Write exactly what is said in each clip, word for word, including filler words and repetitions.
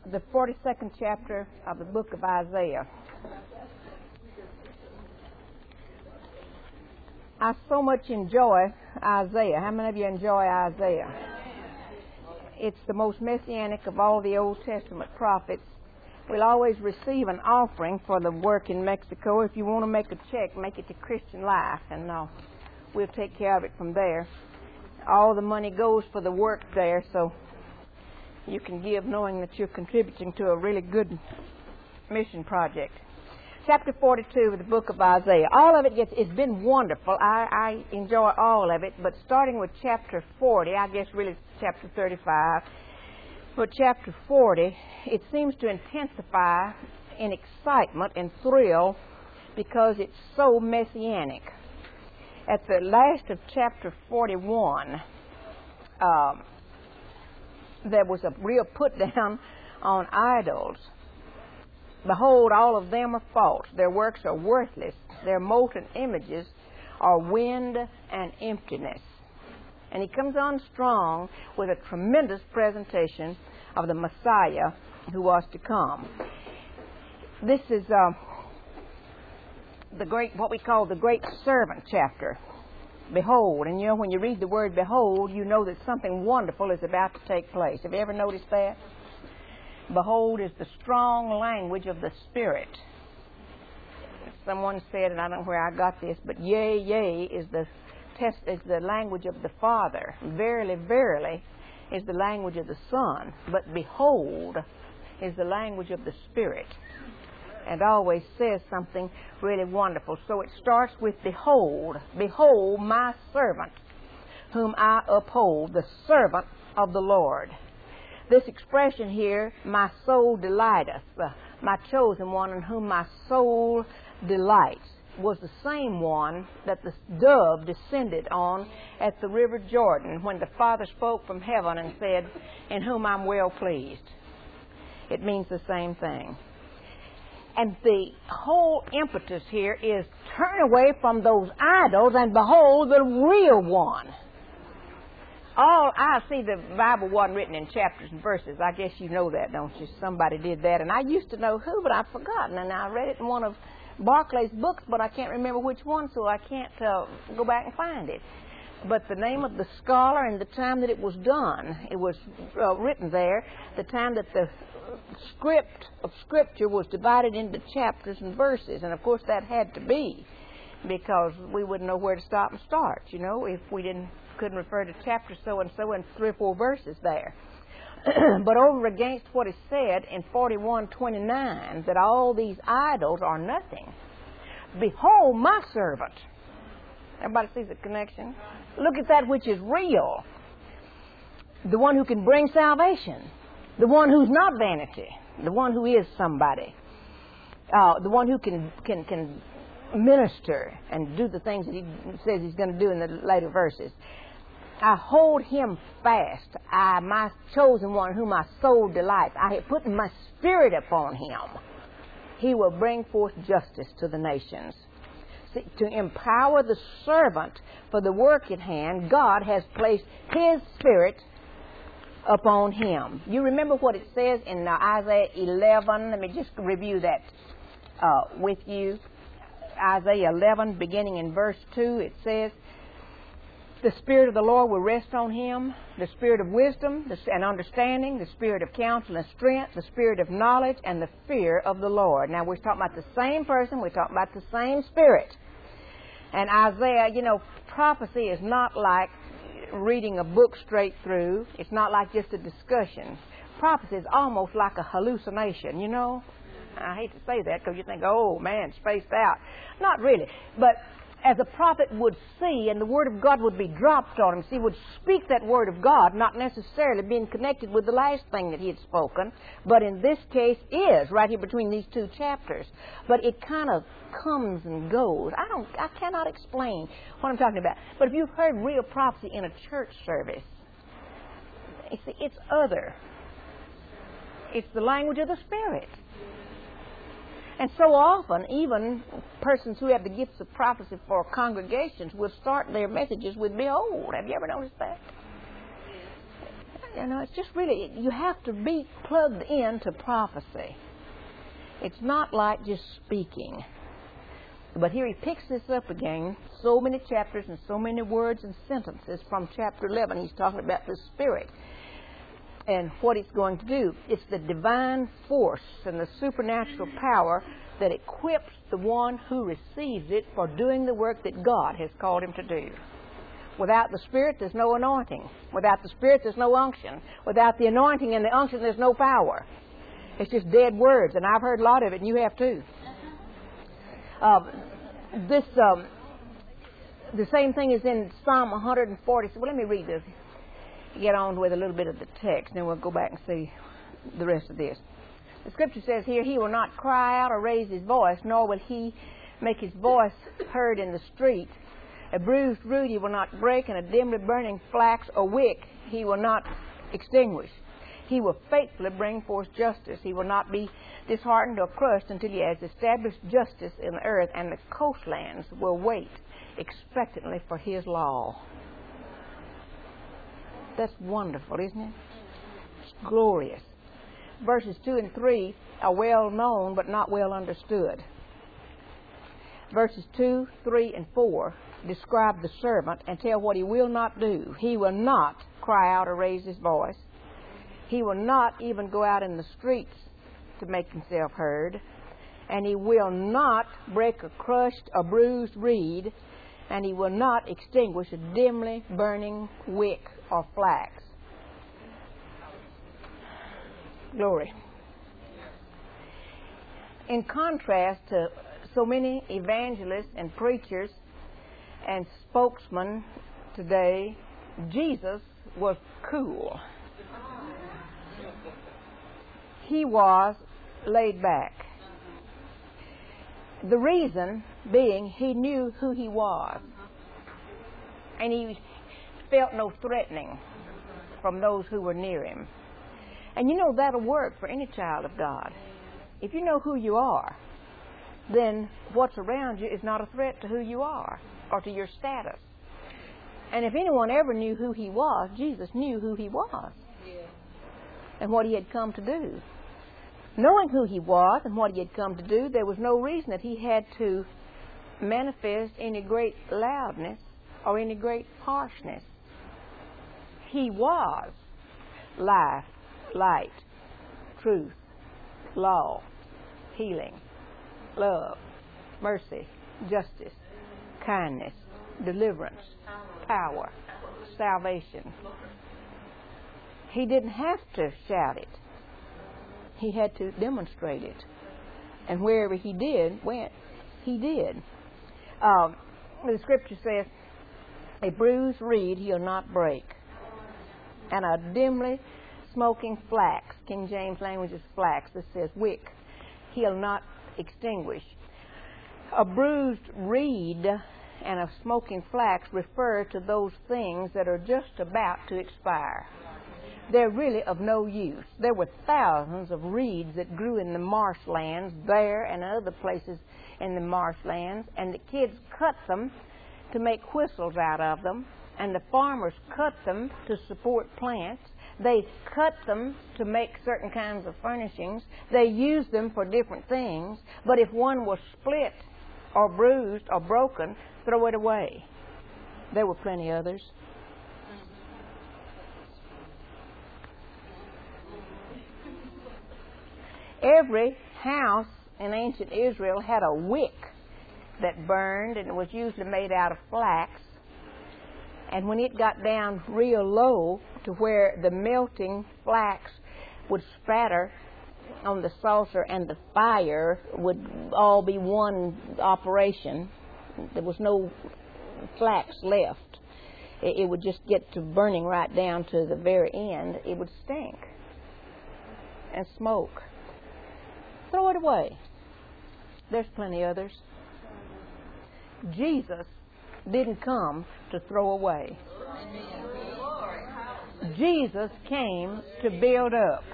the forty-second chapter of the book of Isaiah. I so much enjoy Isaiah. How many of you enjoy Isaiah? It's the most messianic of all the Old Testament prophets. We'll always receive an offering for the work in Mexico. If you want to make a check, make it to Christian Life, and uh, we'll take care of it from there. All the money goes for the work there, so you can give knowing that you're contributing to a really good mission project. Chapter forty-two of the book of Isaiah. All of it gets, it's been wonderful. I, I enjoy all of it, but starting with chapter forty, I guess really it's chapter thirty-five, but chapter forty, it seems to intensify in excitement and thrill because it's so messianic. At the last of chapter forty-one, um, there was a real put down on idols. Behold, all of them are false. Their works are worthless. Their molten images are wind and emptiness. And he comes on strong with a tremendous presentation of the Messiah who was to come. This is uh, the great, what we call the great servant chapter. Behold, and you know when you read the word behold, you know that something wonderful is about to take place. Have you ever noticed that? Behold is the strong language of the Spirit. Someone said, and I don't know where I got this, but yea, yea is the test is the language of the Father. Verily, verily is the language of the Son. But behold is the language of the Spirit. And always says something really wonderful. So it starts with behold. Behold my servant, whom I uphold, the servant of the Lord. This expression here, my soul delighteth, uh, my chosen one in whom my soul delights, was the same one that the dove descended on at the river Jordan when the Father spoke from heaven and said, in whom I'm well pleased. It means the same thing. And the whole impetus here is turn away from those idols and behold the real one. All I see the Bible wasn't written in chapters and verses. I guess you know that, don't you? Somebody did that. And I used to know who, but I've forgotten. And I read it in one of Barclay's books, but I can't remember which one, so I can't uh, go back and find it. But the name of the scholar and the time that it was done, it was uh, written there, the time that the script of Scripture was divided into chapters and verses. And, of course, that had to be because we wouldn't know where to stop and start, you know, if we didn't couldn't refer to chapter so-and-so and three or four verses there. But over against what is said in forty-one twenty-nine, that all these idols are nothing. Behold my servant. Everybody sees the connection? Look at that which is real. The one who can bring salvation. The one who's not vanity. The one who is somebody. Uh, the one who can, can, can minister and do the things that he says he's going to do in the later verses. I hold him fast, I, my chosen one, whom my soul delights. I have put my spirit upon him. He will bring forth justice to the nations. See, to empower the servant for the work at hand, God has placed his spirit upon him. You remember what it says in uh, Isaiah eleven? Let me just review that uh, with you. Isaiah eleven, beginning in verse two, it says, the Spirit of the Lord will rest on him, the Spirit of wisdom and understanding, the Spirit of counsel and strength, the Spirit of knowledge, and the fear of the Lord. Now, we're talking about the same person. We're talking about the same Spirit. And Isaiah, you know, prophecy is not like reading a book straight through. It's not like just a discussion. Prophecy is almost like a hallucination, you know. I hate to say that because you think, oh, man, spaced out. Not really. But as a prophet would see and the Word of God would be dropped on him, see, he would speak that Word of God, not necessarily being connected with the last thing that he had spoken, but in this case is, right here between these two chapters. But it kind of comes and goes. I don't, I cannot explain what I'm talking about. But if you've heard real prophecy in a church service, you see, it's other. It's the language of the Spirit. And so often, even persons who have the gifts of prophecy for congregations will start their messages with behold. Have you ever noticed that? You know, it's just really, you have to be plugged into prophecy. It's not like just speaking. But here he picks this up again, so many chapters and so many words and sentences from chapter eleven. He's talking about the Spirit and what it's going to do. It's the divine force and the supernatural power that equips the one who receives it for doing the work that God has called him to do. Without the Spirit, there's no anointing. Without the Spirit, there's no unction. Without the anointing and the unction, there's no power. It's just dead words, and I've heard a lot of it, and you have too. Uh, this, um, the same thing is in Psalm one forty. Well, let me read this. Get on with a little bit of the text, then we'll go back and see the rest of this. The Scripture says here, he will not cry out or raise his voice, nor will he make his voice heard in the street. A bruised reed he will not break, and a dimly burning flax or wick he will not extinguish. He will faithfully bring forth justice. He will not be disheartened or crushed until he has established justice in the earth, and the coastlands will wait expectantly for his law. That's wonderful, isn't it? It's glorious. Verses two and three are well known but not well understood. Verses two, three, and four describe the servant and tell what he will not do. He will not cry out or raise his voice. He will not even go out in the streets to make himself heard. And he will not break a crushed or bruised reed. And he will not extinguish a dimly burning wick or flax. Glory. In contrast to so many evangelists and preachers and spokesmen today, Jesus was cool. He was laid back. The reason being he knew who he was. And he felt no threatening from those who were near him. And you know that'll work for any child of God. If you know who you are, then what's around you is not a threat to who you are or to your status. And if anyone ever knew who he was, Jesus knew who he was and what he had come to do. Knowing who he was and what he had come to do, there was no reason that he had to manifest any great loudness or any great harshness. He was life, light, truth, law, healing, love, mercy, justice, kindness, deliverance, power, salvation. He didn't have to shout it. He had to demonstrate it. And wherever he did, went, he did. Um, the Scripture says, a bruised reed he'll not break, and a dimly smoking flax, King James language is flax, this says wick, he'll not extinguish. A bruised reed and a smoking flax refer to those things that are just about to expire. They're really of no use. There were thousands of reeds that grew in the marshlands there and other places in the marshlands, and the kids cut them to make whistles out of them, and the farmers cut them to support plants. They cut them to make certain kinds of furnishings. They used them for different things, but if one was split or bruised or broken, throw it away. There were plenty others. Every house in ancient Israel had a wick that burned, and it was usually made out of flax. And when it got down real low to where the melting flax would spatter on the saucer and the fire would all be one operation, there was no flax left. It, it would just get to burning right down to the very end. It would stink and smoke. Throw it away. There's plenty others. Jesus didn't come to throw away. Jesus came to build up.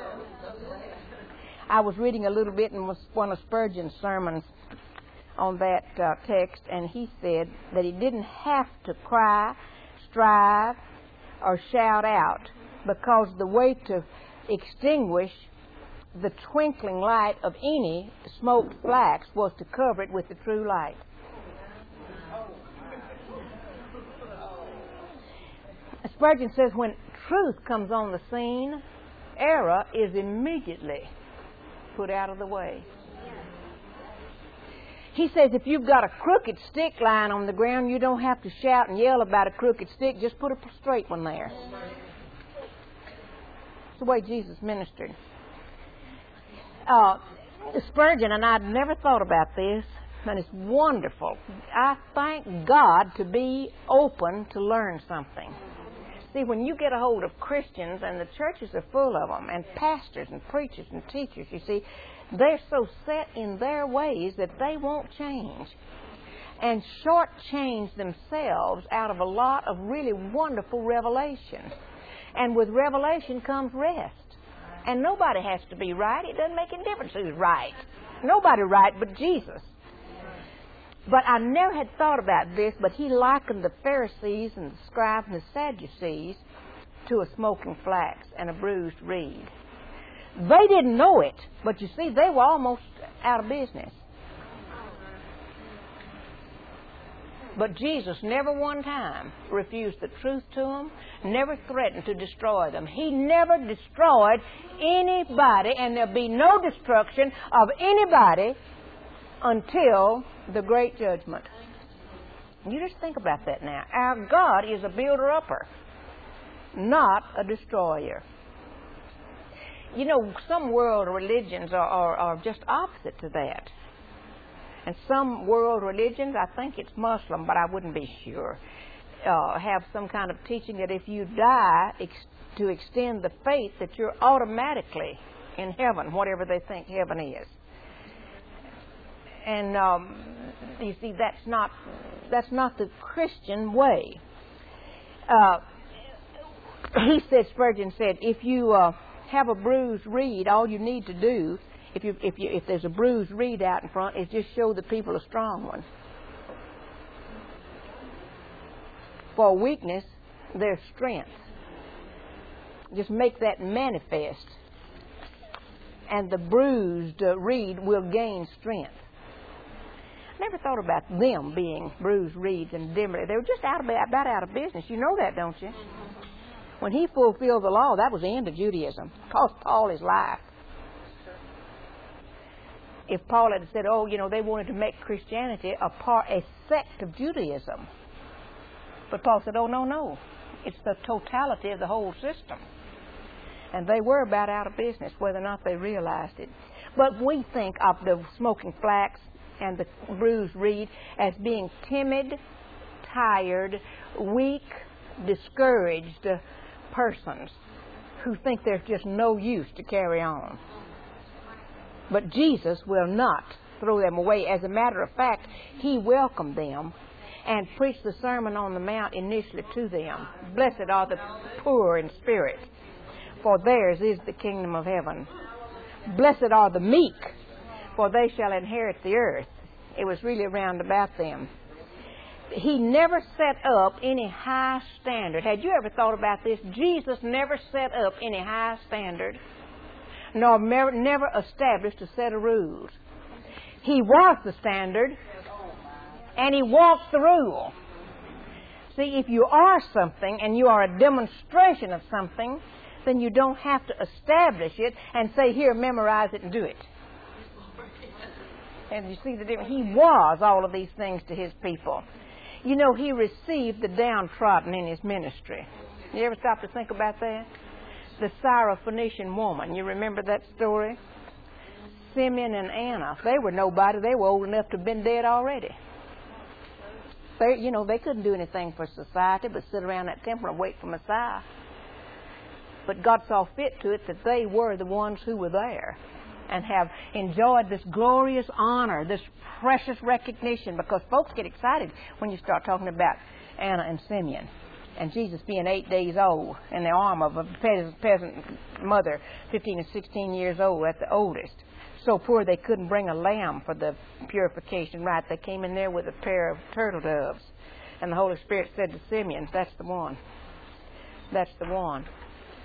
I was reading a little bit in one of Spurgeon's sermons on that uh, text, and he said that he didn't have to cry, strive, or shout out because the way to extinguish the twinkling light of any smoked flax was to cover it with the true light. Spurgeon says when truth comes on the scene, error is immediately put out of the way. He says if you've got a crooked stick lying on the ground, you don't have to shout and yell about a crooked stick. Just put a straight one there. It's the way Jesus ministered. Uh, Spurgeon, and I'd never thought about this, and it's wonderful. I thank God to be open to learn something. See, when you get a hold of Christians, and the churches are full of them, and pastors and preachers and teachers, you see, they're so set in their ways that they won't change and shortchange themselves out of a lot of really wonderful revelation. And with revelation comes rest. And nobody has to be right. It doesn't make any difference who's right. Nobody right but Jesus. But I never had thought about this, but he likened the Pharisees and the scribes and the Sadducees to a smoking flax and a bruised reed. They didn't know it, but you see, they were almost out of business. But Jesus never one time refused the truth to them, never threatened to destroy them. He never destroyed anybody, and there'll be no destruction of anybody until the great judgment. You just think about that now. Our God is a builder-upper, not a destroyer. You know, some world religions are, are, are just opposite to that. And some world religions, I think it's Muslim, but I wouldn't be sure, uh, have some kind of teaching that if you die ex- to extend the faith, that you're automatically in heaven, whatever they think heaven is. And um, you see, that's not that's not the Christian way. Uh, he said, Spurgeon said, if you uh, have a bruised reed, all you need to do, if you if you if there's a bruised reed out in front, is just show the people a strong one. For weakness, there's strength. Just make that manifest, and the bruised uh, reed will gain strength. Never thought about them being bruised reeds and dimly. They were just out of, about out of business. You know that, don't you? When he fulfilled the law, that was the end of Judaism. It cost Paul his life. If Paul had said, oh, you know, they wanted to make Christianity a part, a sect of Judaism. But Paul said, oh, no, no. It's the totality of the whole system. And they were about out of business, whether or not they realized it. But we think of the smoking flax and the bruised reed as being timid, tired, weak, discouraged uh, persons who think there's just no use to carry on. But Jesus will not throw them away. As a matter of fact, he welcomed them and preached the Sermon on the Mount initially to them. Blessed are the poor in spirit, for theirs is the kingdom of heaven. Blessed are the meek, for they shall inherit the earth. It was really round about them. He never set up any high standard. Had you ever thought about this? Jesus never set up any high standard, nor never established a set of rules. He was the standard, and he walked the rule. See, if you are something and you are a demonstration of something, then you don't have to establish it and say, here, memorize it and do it. And you see the difference. He was all of these things to his people. You know, he received the downtrodden in his ministry. You ever stop to think about that? The Syrophoenician woman. You remember that story? Simeon and Anna. They were nobody. They were old enough to have been dead already. They, you know, they couldn't do anything for society but sit around that temple and wait for Messiah. But God saw fit to it that they were the ones who were there and have enjoyed this glorious honor, this precious recognition, because folks get excited when you start talking about Anna and Simeon and Jesus being eight days old in the arm of a peasant mother, fifteen and sixteen years old at the oldest. So poor they couldn't bring a lamb for the purification rite. They came in there with a pair of turtle doves. And the Holy Spirit said to Simeon, that's the one. That's the one.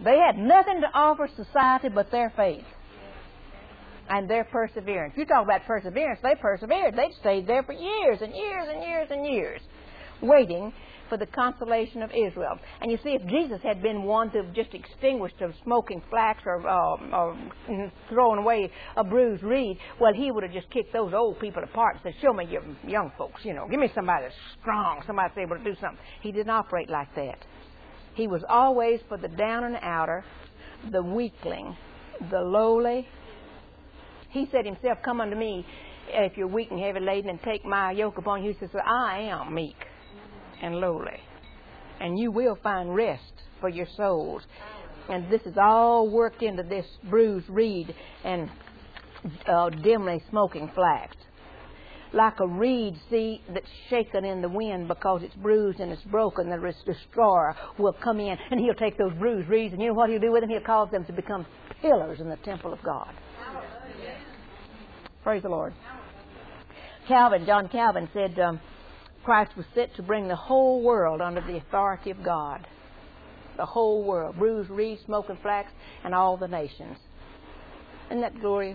They had nothing to offer society but their faith and their perseverance. You talk about perseverance, they persevered. They stayed there for years and years and years and years, waiting for the consolation of Israel. And you see, if Jesus had been one to have just extinguished a smoking flax or, uh, or thrown away a bruised reed, well, he would have just kicked those old people apart and said, show me your young folks, you know, give me somebody that's strong, somebody that's able to do something. He didn't operate like that. He was always for the down and outer, the weakling, the lowly. He said himself, come unto me if you're weak and heavy laden, and take my yoke upon you. He says, I am meek and lowly, and you will find rest for your souls. And this is all worked into this bruised reed and uh, dimly smoking flax. Like a reed, see, that's shaken in the wind because it's bruised and it's broken, the destroyer will come in and he'll take those bruised reeds, and you know what he'll do with them? He'll cause them to become pillars in the temple of God. Praise the Lord. Calvin, John Calvin said, um, Christ was sent to bring the whole world under the authority of God. The whole world. Bruised reed, smoking flax, and all the nations. Isn't that glorious?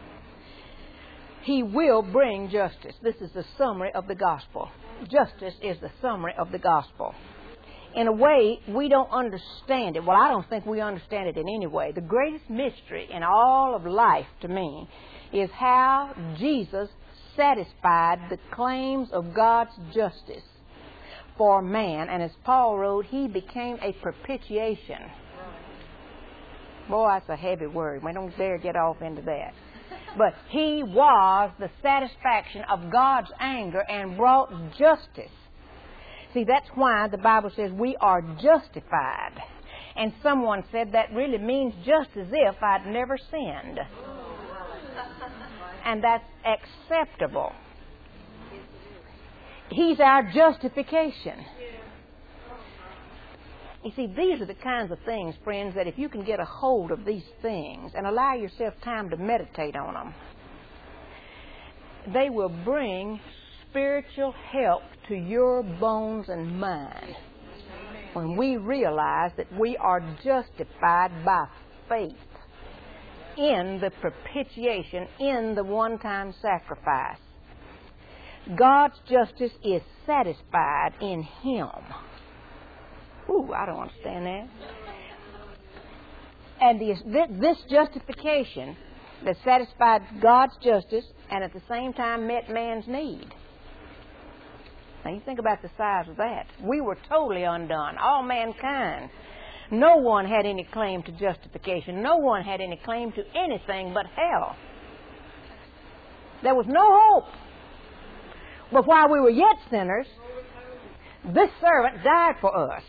He will bring justice. This is the summary of the gospel. Justice is the summary of the gospel. In a way, we don't understand it. Well, I don't think we understand it in any way. The greatest mystery in all of life to me is how Jesus satisfied the claims of God's justice for man. And as Paul wrote, he became a propitiation. Boy, that's a heavy word. We don't dare get off into that. But he was the satisfaction of God's anger and brought justice. See, that's why the Bible says we are justified. And someone said that really means just as if I'd never sinned. And that's acceptable. He's our justification. You see, these are the kinds of things, friends, that if you can get a hold of these things and allow yourself time to meditate on them, they will bring spiritual help to your bones and mind. When we realize that we are justified by faith in the propitiation, in the one-time sacrifice. God's justice is satisfied in Him. Ooh, I don't understand that. And this, this justification that satisfied God's justice and at the same time met man's need. Now you think about the size of that. We were totally undone, all mankind. No one had any claim to justification. No one had any claim to anything but hell. There was no hope. But while we were yet sinners, this servant died for us,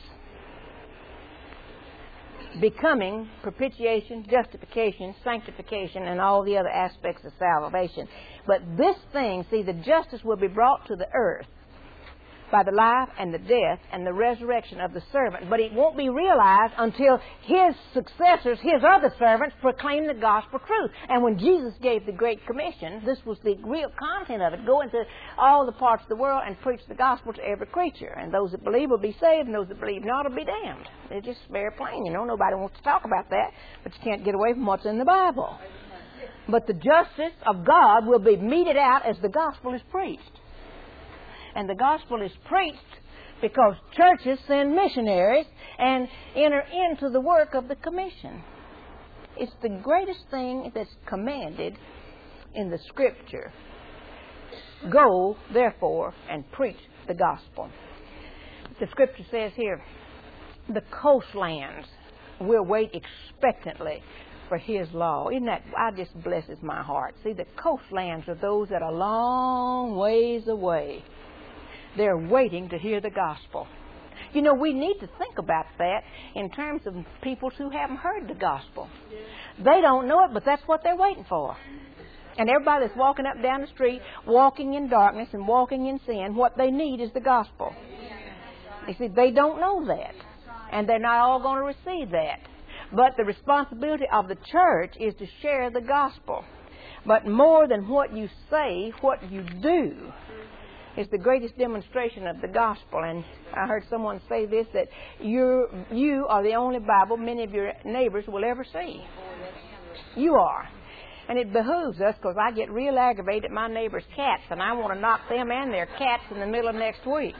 becoming propitiation, justification, sanctification, and all the other aspects of salvation. But this thing, see, the justice will be brought to the earth by the life and the death and the resurrection of the servant. But it won't be realized until his successors, his other servants, proclaim the gospel truth. And when Jesus gave the Great Commission, this was the real content of it. Go into all the parts of the world and preach the gospel to every creature. And those that believe will be saved, and those that believe not will be damned. It's just very plain, you know. Nobody wants to talk about that, but you can't get away from what's in the Bible. But the justice of God will be meted out as the gospel is preached. And the gospel is preached because churches send missionaries and enter into the work of the commission. It's the greatest thing that's commanded in the Scripture. Go, therefore, and preach the gospel. The Scripture says here, the coastlands will wait expectantly for His law. Isn't that, I just blesses my heart. See, the coastlands are those that are long ways away. They're waiting to hear the gospel. You know, we need to think about that in terms of people who haven't heard the gospel. They don't know it, but that's what they're waiting for. And everybody that's walking up and down the street, walking in darkness and walking in sin, what they need is the gospel. You see, they don't know that. And they're not all going to receive that. But the responsibility of the church is to share the gospel. But more than what you say, what you do is the greatest demonstration of the gospel. And I heard someone say this, that you you are the only Bible many of your neighbors will ever see. You are. And it behooves us, because I get real aggravated at my neighbors' cats, and I want to knock them and their cats in the middle of next week.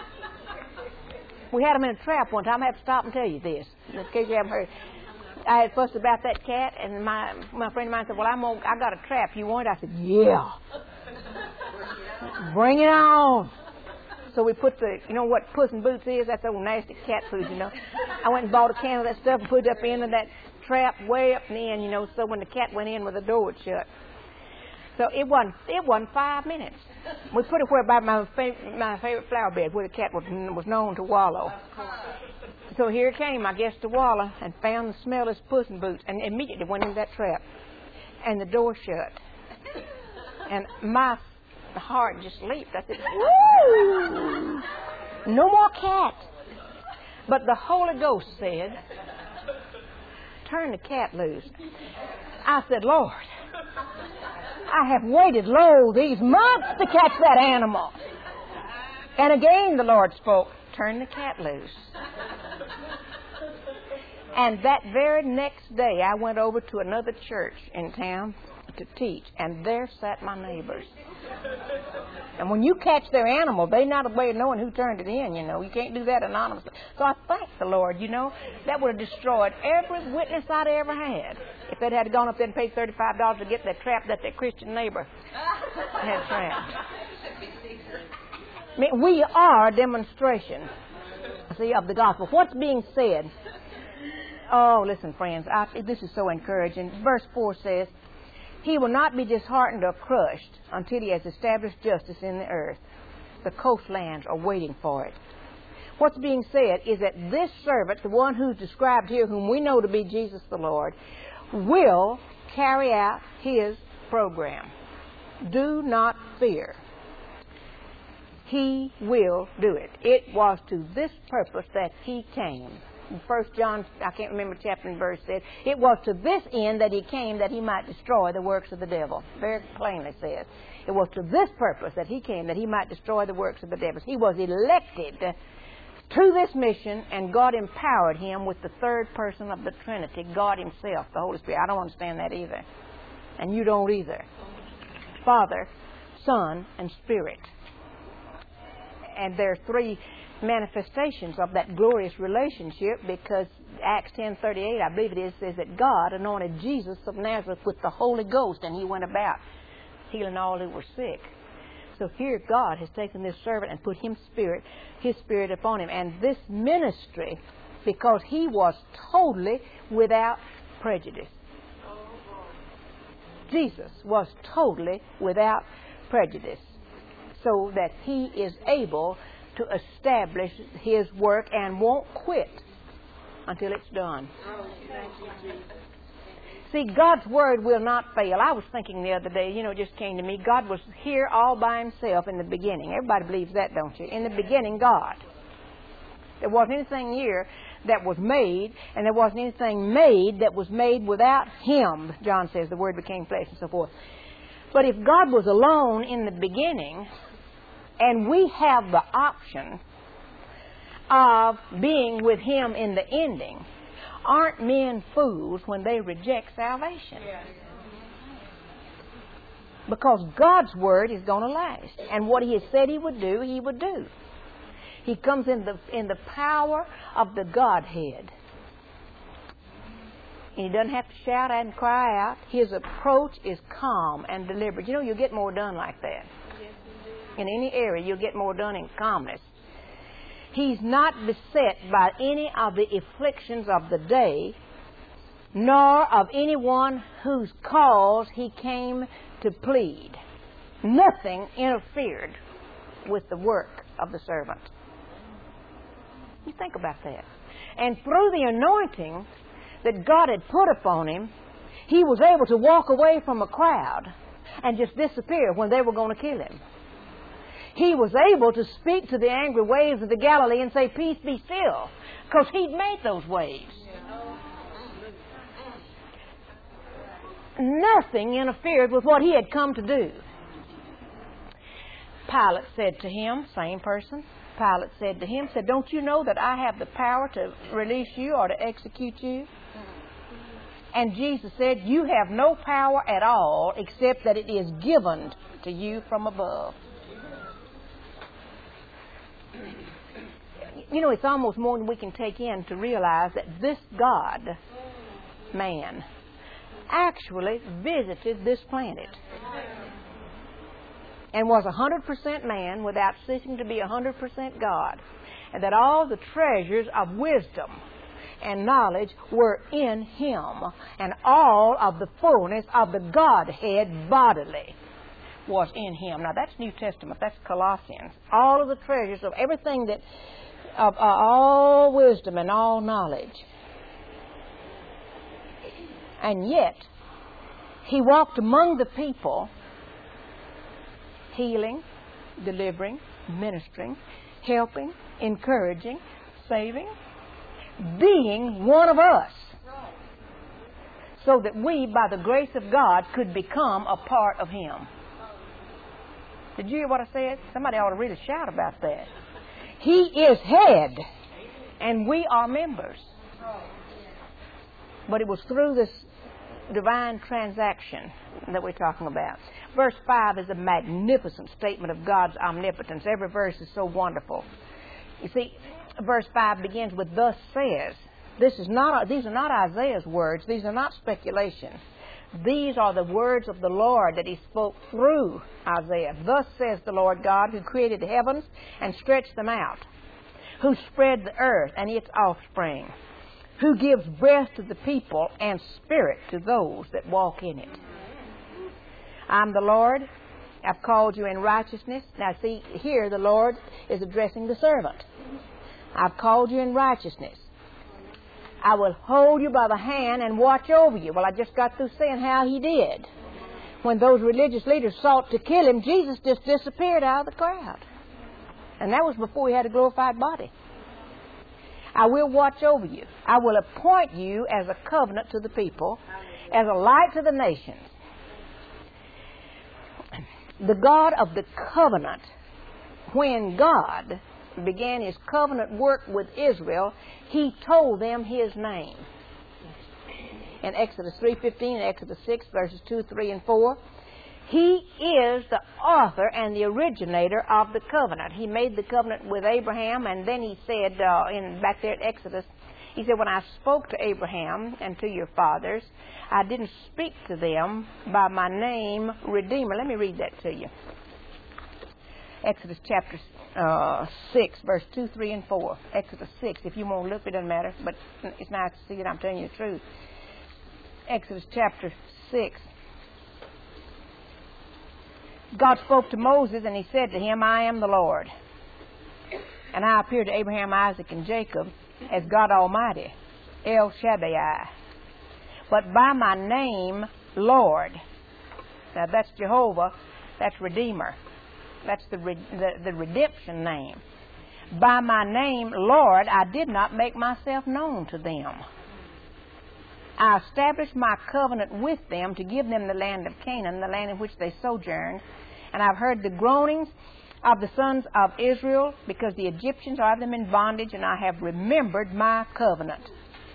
We had them in a trap one time. I have to stop and tell you this, in case you haven't heard. I had fussed about that cat, and my my friend of mine said, well, I'm on, I got a trap. You want it? I said, yeah. Bring it on. So we put the, you know what Puss in Boots is? That's old nasty cat food, you know. I went and bought a can of that stuff and put it up into that trap way up in the end, you know, so when the cat went in with the door would shut. So it wasn't, it wasn't five minutes. We put it where by my, fav- my favorite flower bed, where the cat was, was known to wallow. So here it came, I guess, to wallow, and found the smell of Puss in Boots, and immediately went into that trap. And the door shut. And my heart just leaped. I said, woo! No more cat. But the Holy Ghost said, turn the cat loose. I said, Lord, I have waited, lo, these months to catch that animal. And again the Lord spoke, turn the cat loose. And that very next day I went over to another church in town to teach, and there sat my neighbors. And when you catch their animal, they're not a way of knowing who turned it in, you know. You can't do that anonymously. So I thank the Lord, you know. That would have destroyed every witness I'd ever had if they'd had gone up there and paid thirty-five dollars to get that trap that their Christian neighbor had trapped. I mean, we are a demonstration, see, of the gospel. What's being said? Oh, listen, friends, I, this is so encouraging. Verse four says, he will not be disheartened or crushed until he has established justice in the earth. The coastlands are waiting for it. What's being said is that this servant, the one who's described here, whom we know to be Jesus the Lord, will carry out his program. Do not fear. He will do it. It was to this purpose that he came. First John, I can't remember chapter and verse, said, it was to this end that he came, that he might destroy the works of the devil. Very plainly says. It was to this purpose that he came, that he might destroy the works of the devil. He was elected to this mission, and God empowered him with the third person of the Trinity, God himself, the Holy Spirit. I don't understand that either. And you don't either. Father, Son, and Spirit. And there are three manifestations of that glorious relationship, because Acts ten thirty-eight, I believe it is, says that God anointed Jesus of Nazareth with the Holy Ghost, and he went about healing all who were sick. So here God has taken this servant and put him spirit, his spirit upon him. And this ministry, because he was totally without prejudice. Jesus was totally without prejudice, so that he is able to establish his work and won't quit until it's done. See, God's word will not fail. I was thinking the other day, you know, it just came to me, God was here all by himself in the beginning. Everybody believes that, don't you? In the beginning, God. There wasn't anything here that was made, and there wasn't anything made that was made without him. John says the word became flesh and so forth. But if God was alone in the beginning, and we have the option of being with him in the ending, aren't men fools when they reject salvation? Because God's word is going to last. And what he has said he would do, he would do. He comes in the, in the power of the Godhead. And he doesn't have to shout and cry out. His approach is calm and deliberate. You know, you'll get more done like that. In any area, you'll get more done in calmness. He's not beset by any of the afflictions of the day, nor of anyone whose cause he came to plead. Nothing interfered with the work of the servant. You think about that. And through the anointing that God had put upon him, he was able to walk away from a crowd and just disappear when they were going to kill him. He was able to speak to the angry waves of the Galilee and say, peace be still, because he'd made those waves. Nothing interfered with what he had come to do. Pilate said to him, same person, Pilate said to him, said, don't you know that I have the power to release you or to execute you? And Jesus said, you have no power at all except that it is given to you from above. You know, it's almost more than we can take in to realize that this God, man, actually visited this planet and was one hundred percent man without ceasing to be one hundred percent God, and that all the treasures of wisdom and knowledge were in Him, and all of the fullness of the Godhead bodily was in Him. Now that's New Testament, that's Colossians. All of the treasures of everything that, of uh, all wisdom and all knowledge. And yet, He walked among the people, healing, delivering, ministering, helping, encouraging, saving, being one of us, so that we, by the grace of God, could become a part of Him. Did you hear what I said? Somebody ought to really shout about that. He is head, and we are members. But it was through this divine transaction that we're talking about. Verse five is a magnificent statement of God's omnipotence. Every verse is so wonderful. You see, verse five begins with "thus says." This is not; these are not Isaiah's words. These are not speculation. These are the words of the Lord that He spoke through Isaiah. Thus says the Lord God, who created the heavens and stretched them out, who spread the earth and its offspring, who gives breath to the people and spirit to those that walk in it. I'm the Lord. I've called you in righteousness. Now see, here the Lord is addressing the servant. I've called you in righteousness. I will hold you by the hand and watch over you. Well, I just got through saying how He did. When those religious leaders sought to kill Him, Jesus just disappeared out of the crowd. And that was before He had a glorified body. I will watch over you. I will appoint you as a covenant to the people, as a light to the nations. The God of the covenant, when God began His covenant work with Israel, He told them His name. In Exodus three fifteen and Exodus six, verses two, three, and four, He is the author and the originator of the covenant. He made the covenant with Abraham, and then He said, uh, in back there at Exodus, He said, when I spoke to Abraham and to your fathers, I didn't speak to them by my name, Redeemer. Let me read that to you. Exodus chapter uh, six, verse two, three, and four. Exodus six. If you won't look, it doesn't matter, but it's nice to see that I'm telling you the truth. Exodus chapter six. God spoke to Moses, and He said to him, I am the Lord. And I appeared to Abraham, Isaac, and Jacob as God Almighty, El Shaddai. But by my name, Lord. Now that's Jehovah, that's Redeemer. That's the, the, the redemption name. By my name, Lord, I did not make myself known to them. I established my covenant with them to give them the land of Canaan, the land in which they sojourned. And I've heard the groanings of the sons of Israel, because the Egyptians are them in bondage, and I have remembered my covenant.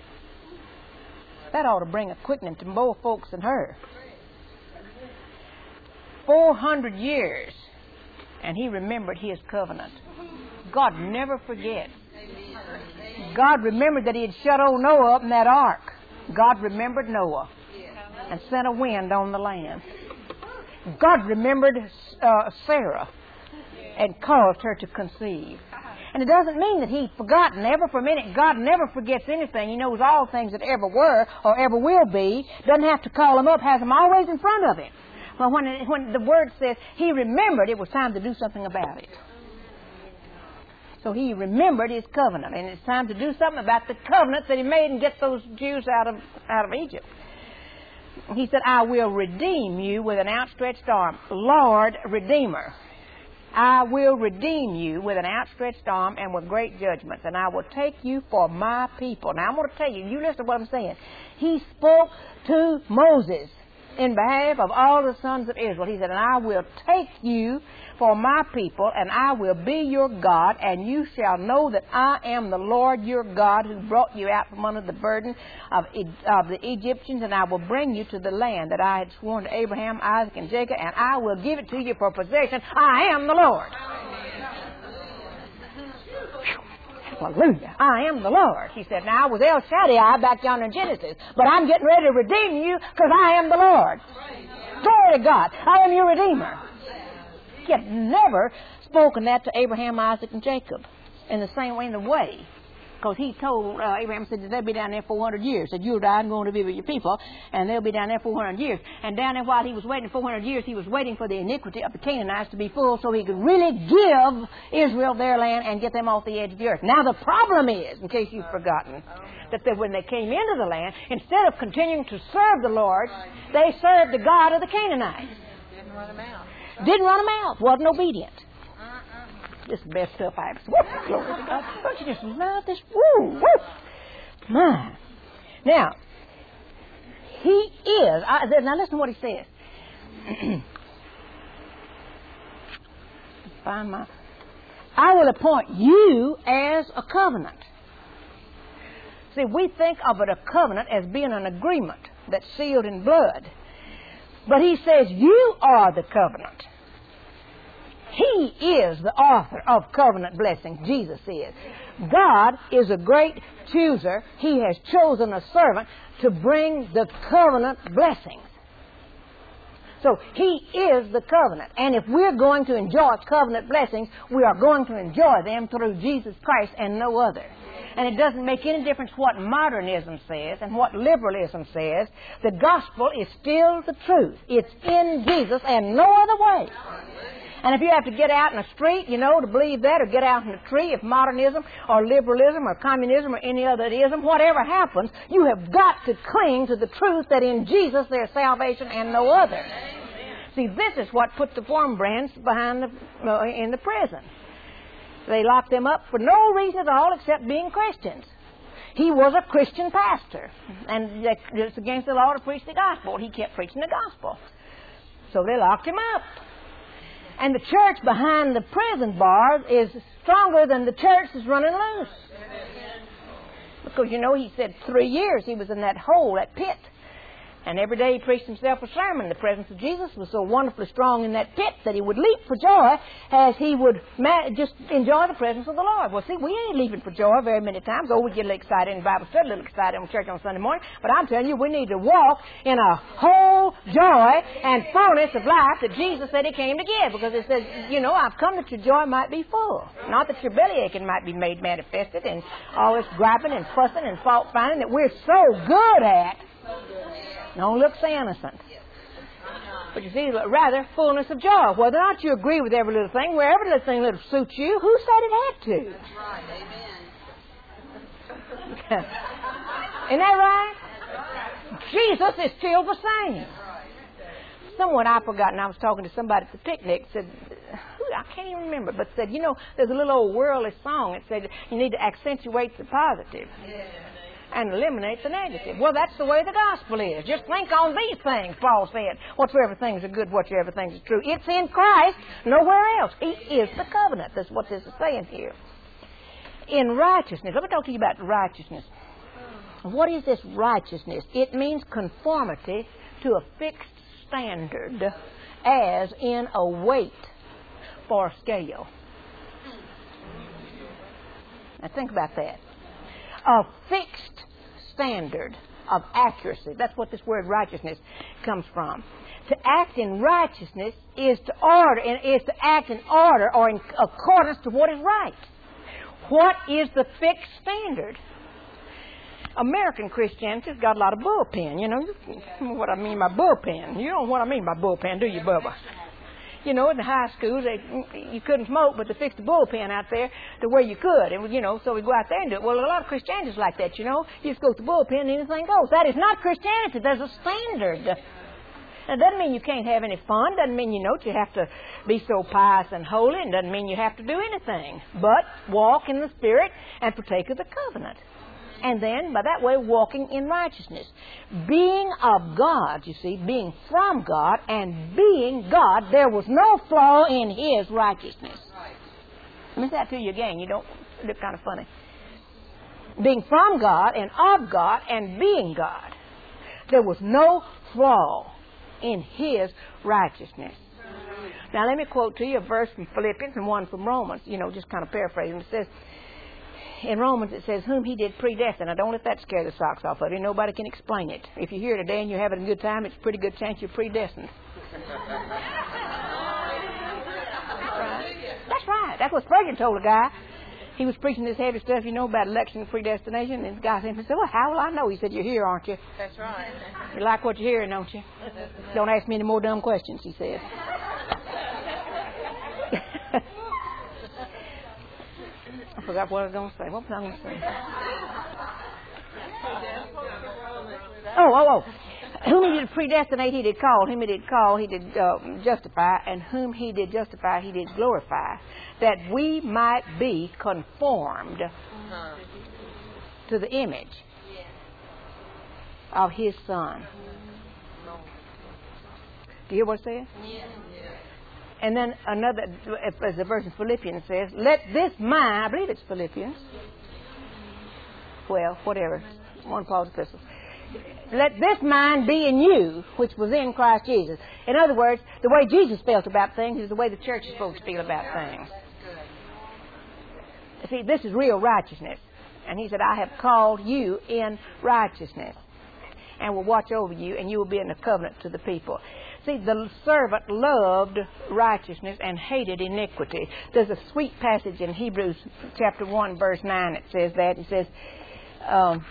That ought to bring a quickening to more folks than her. Four hundred years, and He remembered His covenant. God never forgets. God remembered that He had shut old Noah up in that ark. God remembered Noah and sent a wind on the land. God remembered uh, Sarah and caused her to conceive. And it doesn't mean that He'd forgotten ever for a minute. God never forgets anything. He knows all things that ever were or ever will be. Doesn't have to call them up. Has them always in front of Him. Well, when, it, when the Word says He remembered, it was time to do something about it. So He remembered His covenant, and it's time to do something about the covenant that He made and get those Jews out of out of Egypt. He said, I will redeem you with an outstretched arm. Lord, Redeemer. I will redeem you with an outstretched arm and with great judgments, and I will take you for my people. Now, I'm going to tell you, you listen to what I'm saying. He spoke to Moses in behalf of all the sons of Israel. He said, and I will take you for my people, and I will be your God, and you shall know that I am the Lord your God who brought you out from under the burden of, of the Egyptians, and I will bring you to the land that I had sworn to Abraham, Isaac, and Jacob, and I will give it to you for possession. I am the Lord. Hallelujah. I am the Lord. He said, now I was El Shaddai back yonder in Genesis, but I'm getting ready to redeem you because I am the Lord. Glory to God. I am your Redeemer. He had never spoken that to Abraham, Isaac, and Jacob in the same way, in the way. Because he told uh, Abraham, said that they'll be down there four hundred years. Said, you'll die, I'm going to be with your people, and they'll be down there four hundred years. And down there while he was waiting four hundred years, he was waiting for the iniquity of the Canaanites to be full so he could really give Israel their land and get them off the edge of the earth. Now the problem is, in case you've forgotten, that they, when they came into the land, instead of continuing to serve the Lord, they served the God of the Canaanites. Didn't run them out. Didn't run them out. Wasn't obedient. This is the best stuff I ever seen. Glory to God. Don't you just love this? Woo, woo. My. Now, he is. I, now listen to what he says. Find my. I will appoint you as a covenant. See, we think of it, a covenant, as being an agreement that's sealed in blood. But he says you are the covenant. He is the author of covenant blessings. Jesus is. God is a great chooser. He has chosen a servant to bring the covenant blessings. So He is the covenant. And if we're going to enjoy covenant blessings, we are going to enjoy them through Jesus Christ and no other. And it doesn't make any difference what modernism says and what liberalism says. The gospel is still the truth. It's in Jesus and no other way. And if you have to get out in the street, you know, to believe that, or get out in the tree, if modernism or liberalism or communism or any other ism, whatever happens, you have got to cling to the truth that in Jesus there's salvation and no other. See, this is what put the Wormbrands behind the, uh, in the prison. They locked them up for no reason at all except being Christians. He was a Christian pastor, and it's against the law to preach the gospel. He kept preaching the gospel. So they locked him up. And the church behind the prison bars is stronger than the church that's running loose. Because, you know, he said three years he was in that hole, that pit. And every day he preached himself a sermon. The presence of Jesus was so wonderfully strong in that pit that he would leap for joy as he would ma- just enjoy the presence of the Lord. Well, see, we ain't leaping for joy very many times. Oh, we get a little excited in Bible study, a little excited in church on Sunday morning. But I'm telling you, we need to walk in a whole joy and fullness of life that Jesus said He came to give. Because He says, you know, I've come that your joy might be full. Not that your belly aching might be made manifested and all this griping and fussing and fault finding that we're so good at. Don't look so innocent. But you see, rather, fullness of joy. Whether or not you agree with every little thing, wherever little thing that suits you, who said it had to? That's right, amen. Isn't that right? Jesus is still the same. Someone I've forgotten, I was talking to somebody at the picnic, said, I can't even remember, but said, you know, there's a little old worldly song that said you need to accentuate the positive. Yeah. And eliminate the negative. Well, that's the way the gospel is. Just think on these things, Paul said. Whatsoever things are good, whatsoever things are true. It's in Christ, nowhere else. He is the covenant. That's what this is saying here. In righteousness, let me talk to you about righteousness. What is this righteousness? It means conformity to a fixed standard, as in a weight for a scale. Now think about that. A fixed standard of accuracy. That's what this word righteousness comes from. To act in righteousness is to order, and is to act in order or in accordance to what is right. What is the fixed standard? American Christianity's got a lot of bullpen. You know, you know what I mean by bullpen. You know what I mean by bullpen, do you, Bubba? You know, in the high schools, they, you couldn't smoke, but they fixed a bullpen out there to where you could. And, you know, so we go out there and do it. Well, a lot of Christianity is like that, you know. You just go to the bullpen and anything goes. That is not Christianity. There's a standard. Now, it doesn't mean you can't have any fun. Doesn't mean, you know, you have to be so pious and holy. And doesn't mean you have to do anything. But walk in the Spirit and partake of the covenant. And then, by that way, walking in righteousness. Being of God, you see, being from God and being God, there was no flaw in His righteousness. Let me say that to you again. You don't look kind of funny. Being from God and of God and being God, there was no flaw in His righteousness. Now, let me quote to you a verse from Philippians and one from Romans, you know, just kind of paraphrasing. It says, in Romans it says, whom He did predestine. Now, don't let that scare the socks off of you. Nobody can explain it. If you're here today and you're having a good time, it's a pretty good chance you're predestined. That's right. That's what Spurgeon told a guy. He was preaching this heavy stuff, you know, about election and predestination. And the guy said, well, how will I know? He said, you're here, aren't you? That's right. You like what you're hearing, don't you? Don't ask me any more dumb questions, he said. I forgot what I was going to say. What was I going to say? Oh, oh, oh. Whom He did predestinate, He did call. Whom He did call, He did uh, justify. And whom He did justify, He did glorify. That we might be conformed uh-huh. to the image yes. of His Son. Do you hear what it says? Yes. And then another, as the verse in Philippians says, let this mind, I believe it's Philippians. Well, whatever. One of Paul's epistles. Let this mind be in you, which was in Christ Jesus. In other words, the way Jesus felt about things is the way the church is supposed to feel about things. See, this is real righteousness. And He said, I have called you in righteousness and will watch over you, and you will be in the covenant to the people. See, the servant loved righteousness and hated iniquity. There's a sweet passage in Hebrews chapter one, verse nine that says that. It says, um,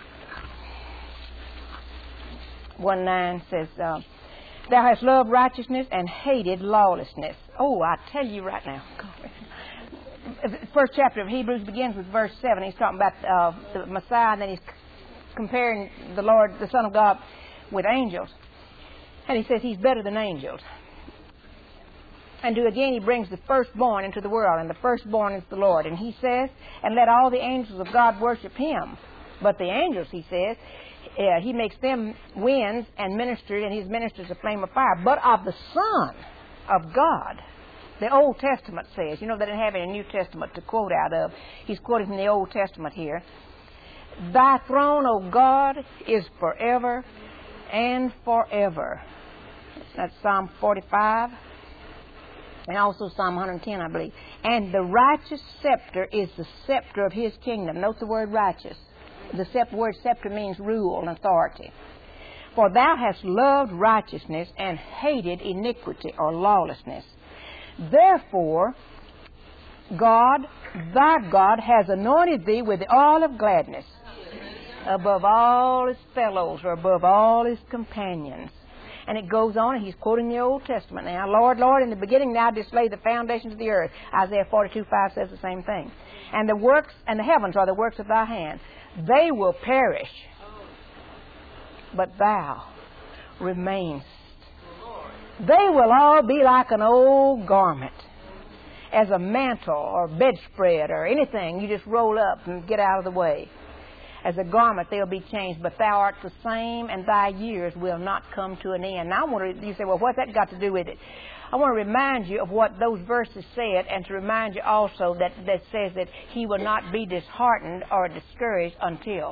one nine says, uh, thou hast loved righteousness and hated lawlessness. Oh, I tell you right now. The first chapter of Hebrews begins with verse seven. He's talking about uh, the Messiah, and then he's comparing the Lord, the Son of God, with angels. And he says He's better than angels. And to, again, He brings the firstborn into the world, and the firstborn is the Lord. And He says, and let all the angels of God worship Him. But the angels, He says, uh, He makes them winds and ministers, and His ministers a flame of fire. But of the Son of God, the Old Testament says, you know, they didn't have any New Testament to quote out of. He's quoting from the Old Testament here. Thy throne, O God, is forever and forever. That's Psalm forty-five. And also Psalm one ten, I believe. And the righteous scepter is the scepter of His kingdom. Note the word righteous. The scepter, word scepter means rule and authority. For thou hast loved righteousness and hated iniquity or lawlessness. Therefore, God, thy God, has anointed thee with the oil of gladness above all His fellows, or above all His companions. And it goes on, and he's quoting the Old Testament now. Lord, Lord, in the beginning thou didst lay the foundations of the earth. Isaiah forty-two five says the same thing. And the works, and the heavens are the works of thy hand. They will perish, but thou remainest. They will all be like an old garment, as a mantle or bedspread or anything you just roll up and get out of the way. As a garment they'll be changed, but thou art the same, and thy years will not come to an end. Now I want to, you say, well, what's that got to do with it? I want to remind you of what those verses said, and to remind you also that that says that He will not be disheartened or discouraged until.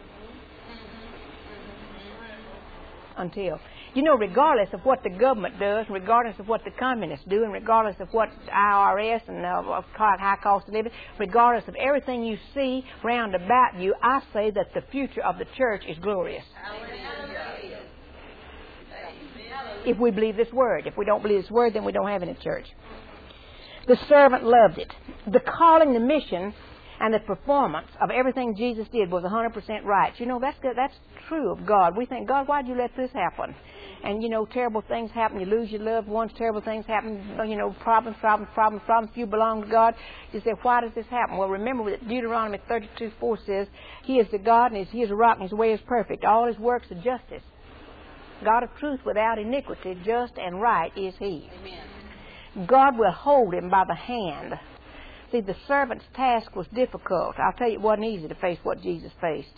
Until. You know, regardless of what the government does, regardless of what the communists do, and regardless of what I R S and uh, high cost of living, regardless of everything you see round about you, I say that the future of the church is glorious. If we believe this word. If we don't believe this word, then we don't have any church. The servant loved it. The calling, the mission, and the performance of everything Jesus did was one hundred percent right. You know, that's good. That's true of God. We think, God, why'd you let this happen? And, you know, terrible things happen. You lose your loved ones. Terrible things happen. You know, problems, problems, problems, problems. If you belong to God, you say, why does this happen? Well, remember that Deuteronomy thirty-two four says, He is the God, and He is a rock, and His way is perfect. All His works are justice. God of truth without iniquity, just and right is He. Amen. God will hold him by the hand See, the servant's task was difficult. I'll tell you, it wasn't easy to face what Jesus faced.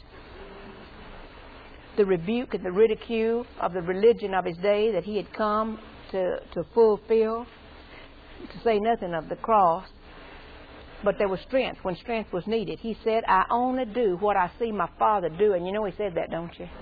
The rebuke and the ridicule of the religion of his day that he had come to, to fulfill, to say nothing of the cross. But there was strength when strength was needed. He said, I only do what I see my Father do. And you know he said that, don't you?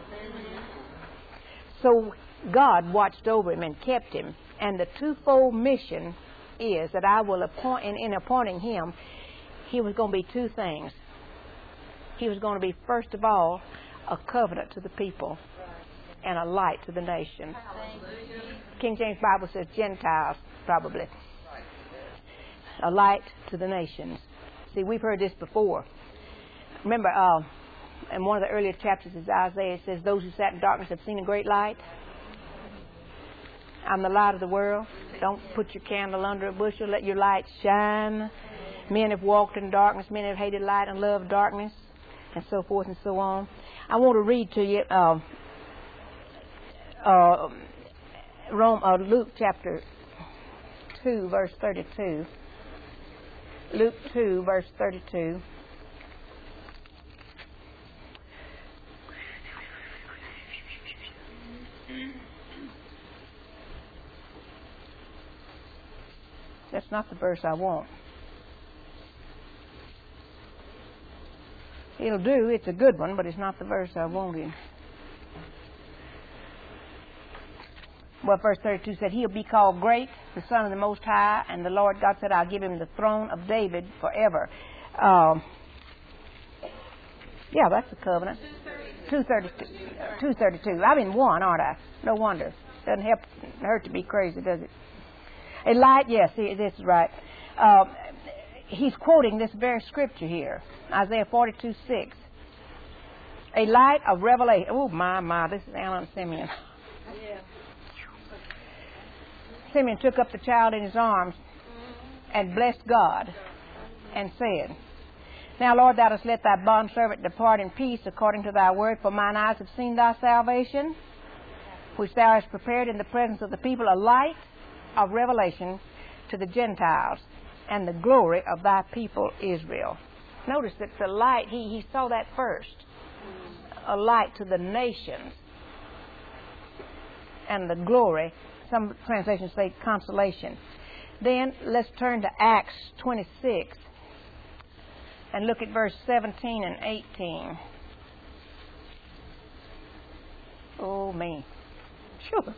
So God watched over him and kept him. And the twofold mission is that I will appoint, in, in appointing him, he was going to be two things. He was going to be, first of all, a covenant to the people and a light to the nations. King James Bible says Gentiles, probably. A light to the nations. See, we've heard this before. Remember, uh, in one of the earlier chapters of Isaiah, it says, those who sat in darkness have seen a great light. I'm the light of the world. Don't put your candle under a bushel. Let your light shine. Men have walked in darkness. Men have hated light and loved darkness. And so forth and so on. I want to read to you uh, uh, Rome, uh, Luke chapter two, verse thirty-two. Luke two, verse thirty-two. That's not the verse I want. It'll do. It's a good one, but it's not the verse I wanted. Well, verse thirty-two said, he'll be called Great, the Son of the Most High, and the Lord God said, I'll give him the throne of David forever. Um, yeah, that's the covenant. two thirty-two. two thirty-two. I'm in one, aren't I? No wonder. Doesn't help, hurt to be crazy, does it? A light, yes, this is right. Uh, he's quoting this very scripture here, Isaiah forty-two six. A light of revelation. Oh, my, my, this is Alan Simeon. Yeah. Simeon took up the child in his arms and blessed God and said, now, Lord, thou dost let thy bondservant depart in peace according to thy word, for mine eyes have seen thy salvation, which thou hast prepared in the presence of the people, a light of revelation to the Gentiles and the glory of thy people Israel. Notice that the light, he, he saw that first. A light to the nations and the glory. Some translations say consolation. Then let's turn to Acts twenty-six and look at verse seventeen and eighteen. Oh, me. Sure.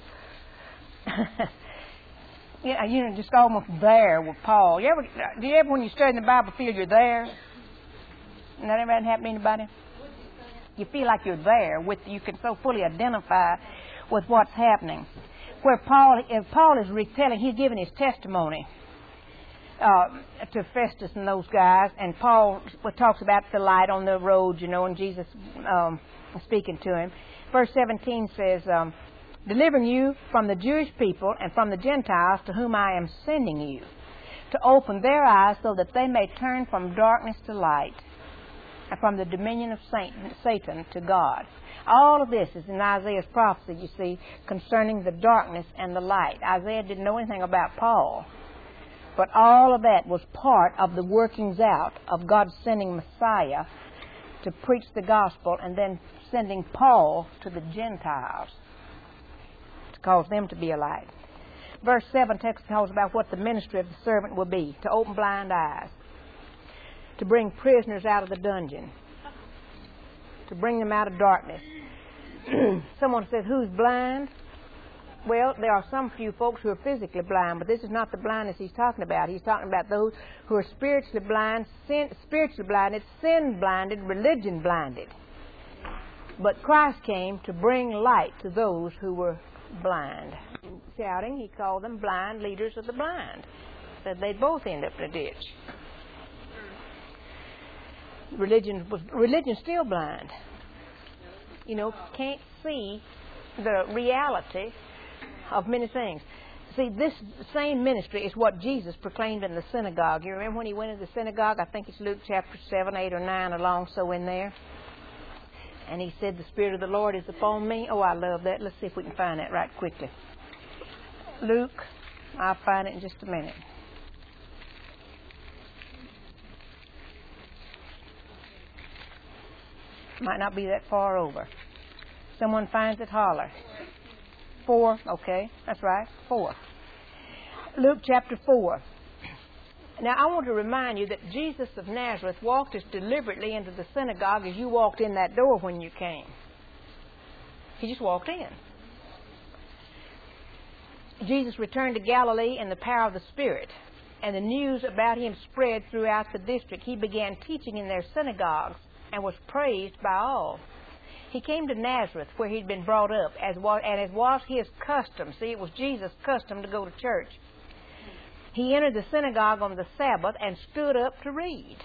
Yeah, you know, just almost there with Paul. You ever, do you ever, when you study the Bible, feel you're there? Has that ever happened to anybody? You feel like you're there. With you can so fully identify with what's happening. Where Paul, if Paul is retelling, he's giving his testimony uh, to Festus and those guys, and Paul talks about the light on the road, you know, and Jesus um, speaking to him. Verse seventeen says, um, delivering you from the Jewish people and from the Gentiles to whom I am sending you, to open their eyes so that they may turn from darkness to light and from the dominion of Satan to God. All of this is in Isaiah's prophecy, you see, concerning the darkness and the light. Isaiah didn't know anything about Paul, but all of that was part of the workings out of God sending Messiah to preach the gospel and then sending Paul to the Gentiles to cause them to be a light. Verse seven text tells about what the ministry of the servant will be: to open blind eyes, to bring prisoners out of the dungeon, to bring them out of darkness. Someone says, who's blind? Well, there are some few folks who are physically blind, but this is not the blindness he's talking about. He's talking about those who are spiritually blind, sin, spiritually blinded, sin blinded, religion blinded. But Christ came to bring light to those who were blind. Shouting, he called them blind leaders of the blind. Said they'd both end up in a ditch. Religion was religion's still blind. You know, can't see the reality of many things. See, this same ministry is what Jesus proclaimed in the synagogue. You remember when he went into the synagogue? I think it's Luke chapter seven, eight, or nine along, so in there. And he said, the Spirit of the Lord is upon me. Oh, I love that. Let's see if we can find that right quickly. Luke, I'll find it in just a minute. Might not be that far over. Someone finds it, holler. Four. Okay, that's right. Four. Luke chapter four. Now, I want to remind you that Jesus of Nazareth walked as deliberately into the synagogue as you walked in that door when you came. He just walked in. Jesus returned to Galilee in the power of the Spirit, and the news about him spread throughout the district. He began teaching in their synagogues and was praised by all. He came to Nazareth, where he'd been brought up, as was, and it was his custom. See, it was Jesus' custom to go to church. He entered the synagogue on the Sabbath and stood up to read.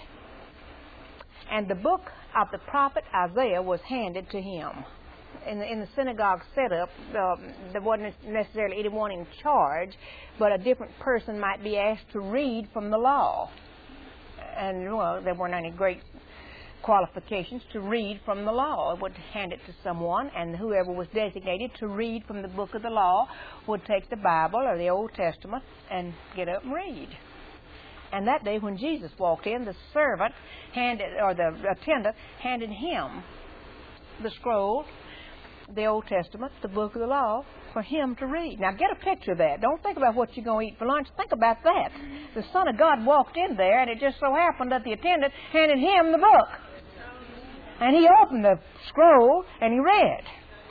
And the book of the prophet Isaiah was handed to him. In the, in the synagogue setup, um, there wasn't necessarily anyone in charge, but a different person might be asked to read from the law. And, well, there weren't any great qualifications to read from the law. It would hand it to someone, and whoever was designated to read from the book of the law would take the Bible or the Old Testament and get up and read. And that day when Jesus walked in, the servant handed, or the attendant handed him the scroll, the Old Testament, the book of the law, for him to read. Now get a picture of that. Don't think about what you're going to eat for lunch. Think about that. The Son of God walked in there, and it just so happened that the attendant handed him the book. And he opened the scroll and he read.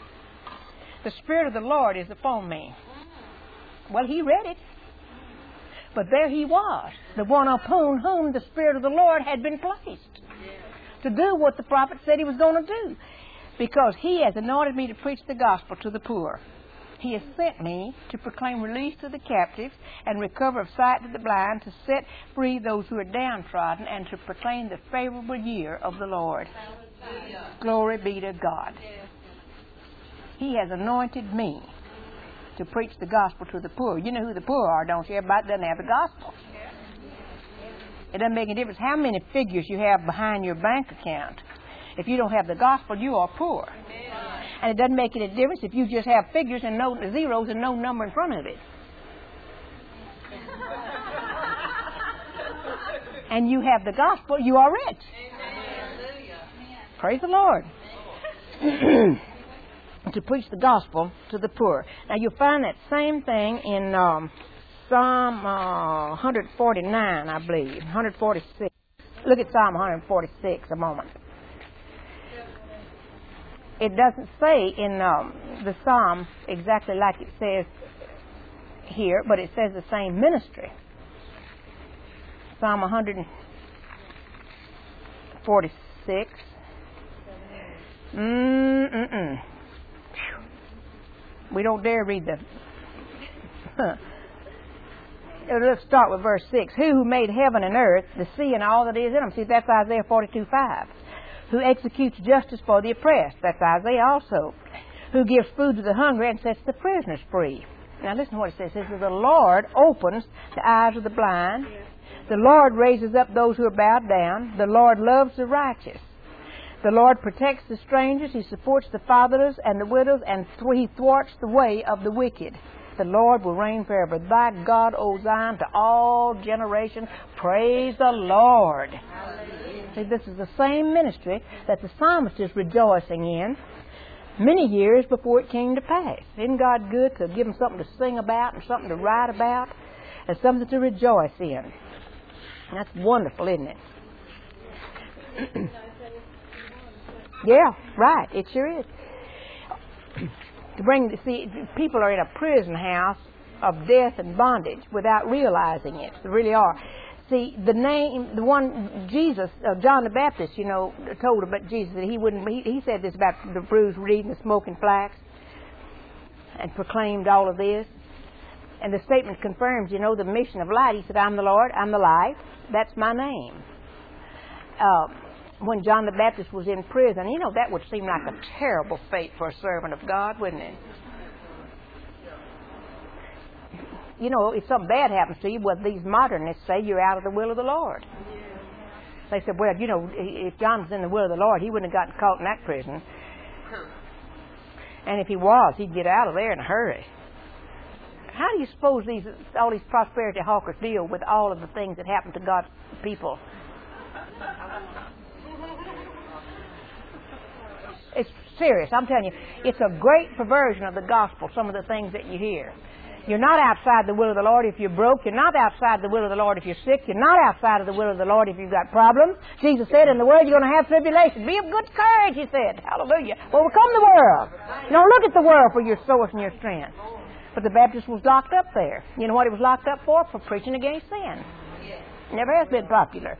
The Spirit of the Lord is upon me. Well, he read it. But there he was, the one upon whom the Spirit of the Lord had been placed to do what the prophet said he was going to do. Because he has anointed me to preach the gospel to the poor. He has sent me to proclaim release to the captives and recover of sight to the blind, to set free those who are downtrodden, and to proclaim the favorable year of the Lord. Hallelujah. Glory be to God. Yes. He has anointed me to preach the gospel to the poor. You know who the poor are, don't you? Everybody doesn't have the gospel. It doesn't make any difference how many figures you have behind your bank account. If you don't have the gospel, you are poor. Amen. And it doesn't make any difference if you just have figures and no zeros and no number in front of it. And you have the gospel, you are rich. Amen. Praise the Lord. To preach the gospel to the poor. Now you'll find that same thing in um, Psalm uh, one forty-nine, I believe, one forty-six. Look at Psalm one forty-six a moment. It doesn't say in um, the Psalm exactly like it says here, but it says the same ministry. Psalm one forty-six. Mm-mm-mm. We don't dare read the... Let's start with verse six. Who who made heaven and earth, the sea and all that is in them. See, that's Isaiah forty-two five. Who executes justice for the oppressed. That's Isaiah also. Who gives food to the hungry and sets the prisoners free. Now listen to what it says. It says, the Lord opens the eyes of the blind. The Lord raises up those who are bowed down. The Lord loves the righteous. The Lord protects the strangers. He supports the fatherless and the widows, and he thwarts the way of the wicked. The Lord will reign forever. Thy God, O Zion, to all generations. Praise the Lord. Hallelujah. See, this is the same ministry that the psalmist is rejoicing in many years before it came to pass. Isn't God good to give him something to sing about and something to write about and something to rejoice in? That's wonderful, isn't it? Yeah, right. It sure is. To bring, see, people are in a prison house of death and bondage without realizing it. They really are. See, the name, the one, Jesus, uh, John the Baptist, you know, told about Jesus that he wouldn't, he, he said this about the bruised reed and the smoking flax and proclaimed all of this. And the statement confirms, you know, the mission of light. He said, I'm the Lord, I'm the light, that's my name. Uh, when John the Baptist was in prison, you know, that would seem like a terrible fate for a servant of God, wouldn't it? You know, if something bad happens to you, well, these modernists say you're out of the will of the Lord. They said, well, you know, if John was in the will of the Lord, he wouldn't have gotten caught in that prison. And if he was, he'd get out of there in a hurry. How do you suppose these all these prosperity hawkers deal with all of the things that happen to God's people? serious. I'm telling you, it's a great perversion of the gospel, some of the things that you hear. You're not outside the will of the Lord if you're broke. You're not outside the will of the Lord if you're sick. You're not outside of the will of the Lord if you've got problems. Jesus said, in the world you're going to have tribulation. Be of good courage, he said. Hallelujah. Overcome the world. Don't look at the world for your source and your strength. But the Baptist was locked up there. You know what he was locked up for? For preaching against sin. Never has been popular.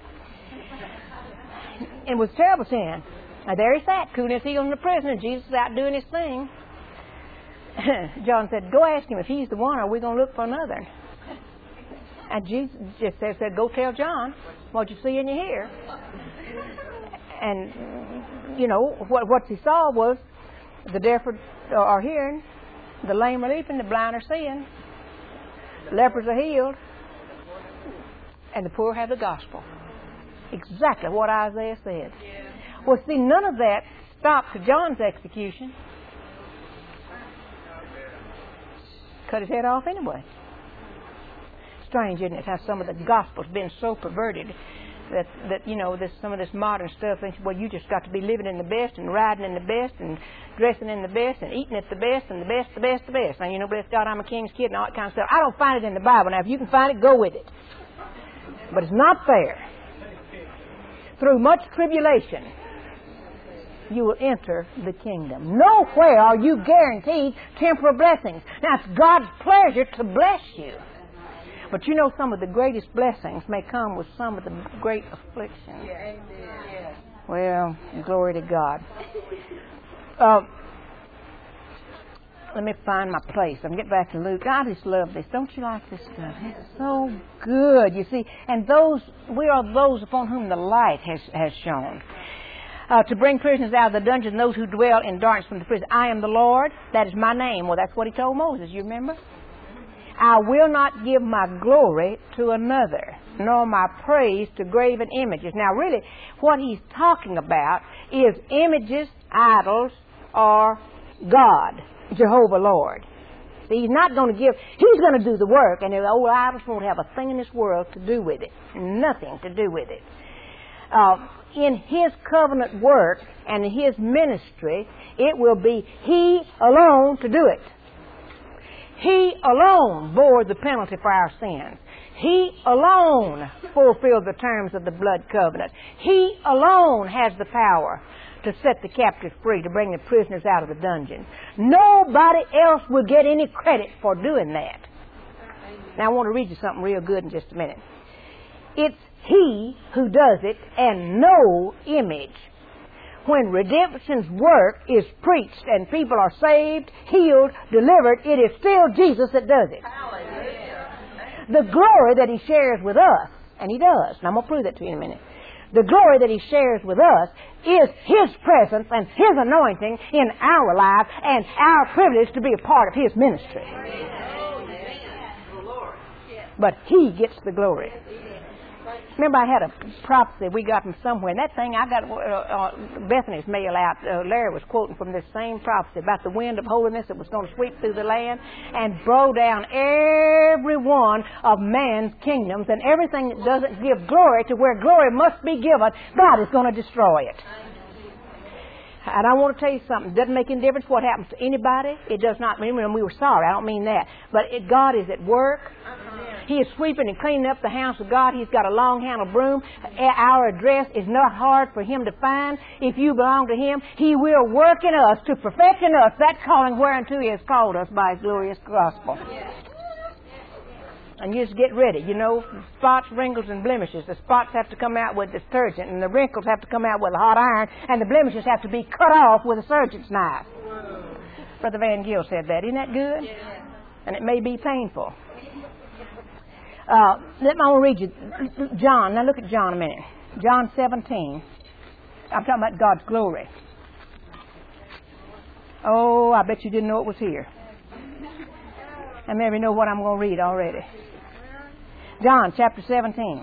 It was terrible sin. Now there he sat, cooling his heels in the prison, and Jesus was out doing his thing. John said, go ask him if he's the one, or are we going to look for another? And Jesus just said, go tell John what you see and you hear. And, you know, what, what he saw was the deaf are hearing, the lame are leaping, the blind are seeing, the lepers are healed, and the poor have the gospel. Exactly what Isaiah said. Well, see, none of that stopped John's execution. Cut his head off anyway. Strange, isn't it, how some of the gospel's been so perverted that, that you know, this, some of this modern stuff thinks, well, you just got to be living in the best and riding in the best and dressing in the best and eating at the best and the best, the best, the best. Now, you know, bless God, I'm a king's kid and all that kind of stuff. I don't find it in the Bible. Now, if you can find it, go with it. But it's not there. Through much tribulation, you will enter the kingdom. Nowhere are you guaranteed temporal blessings. Now, it's God's pleasure to bless you. But you know, some of the greatest blessings may come with some of the great afflictions. Yeah, amen. Well, glory to God. Uh, let me find my place. I'm getting back to Luke. I just love this. Don't you like this stuff? It's so good, you see. And those, we are those upon whom the light has, has shone. Uh, to bring prisoners out of the dungeon, those who dwell in darkness from the prison. I am the Lord. That is my name. Well, that's what he told Moses. You remember? I will not give my glory to another, nor my praise to graven images. Now, really, what he's talking about is images, idols, or God, Jehovah Lord. See, he's not going to give, he's going to do the work, and the old idols won't have a thing in this world to do with it. Nothing to do with it. Uh, in his covenant work and in his ministry, it will be he alone to do it. He alone bore the penalty for our sins. He alone fulfilled the terms of the blood covenant. He alone has the power to set the captives free, to bring the prisoners out of the dungeon. Nobody else will get any credit for doing that. Now I want to read you something real good in just a minute. It's he who does it, and no image. When redemption's work is preached and people are saved, healed, delivered, it is still Jesus that does it. Hallelujah. The glory that he shares with us, and he does, and I'm going to prove that to you in a minute. The glory that he shares with us is his presence and his anointing in our lives and our privilege to be a part of his ministry. But he gets the glory. Remember, I had a prophecy we got from somewhere, and that thing I got uh, uh, Bethany's mail out. Uh, Larry was quoting from this same prophecy about the wind of holiness that was going to sweep through the land and blow down every one of man's kingdoms, and everything that doesn't give glory to where glory must be given, God is going to destroy it. And I want to tell you something. It doesn't make any difference what happens to anybody. It does not mean we were sorry. I don't mean that. But it, God is at work. He is sweeping and cleaning up the house of God. He's got a long-handled broom. Our address is not hard for him to find. If you belong to him, he will work in us to perfect in us that calling whereunto he has called us by his glorious gospel. And you just get ready. You know, spots, wrinkles, and blemishes. The spots have to come out with detergent, and the wrinkles have to come out with a hot iron, and the blemishes have to be cut off with a surgeon's knife. Brother Van Gill said that. Isn't that good? And it may be painful. Uh, let me I'll read you John. Now look at John a minute. John seventeen. I'm talking about God's glory. Oh, I bet you didn't know it was here. And maybe know what I'm going to read already. John chapter seventeen.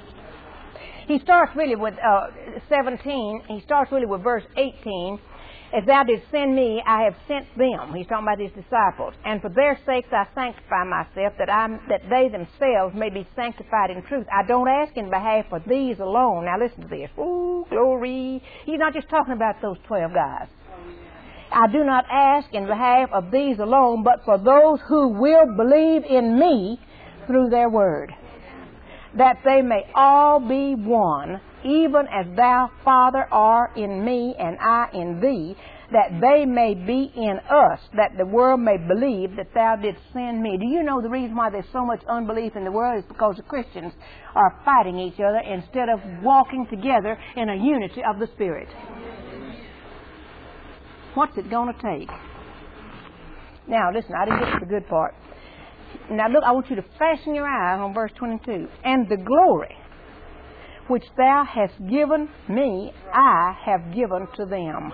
He starts really with uh, seventeen. He starts really with verse eighteen. As thou didst send me, I have sent them. He's talking about his disciples. And for their sakes I sanctify myself, that I that they themselves may be sanctified in truth. I don't ask in behalf of these alone. Now listen to this. Ooh, glory. He's not just talking about those twelve guys. I do not ask in behalf of these alone, but for those who will believe in me through their word, that they may all be one, even as thou, Father, art in me and I in thee, that they may be in us, that the world may believe that thou didst send me. Do you know the reason why there's so much unbelief in the world is because the Christians are fighting each other instead of walking together in a unity of the Spirit. What's it going to take? Now, listen, I didn't get to the good part. Now, look, I want you to fasten your eyes on verse twenty-two. And the glory which thou hast given me, I have given to them,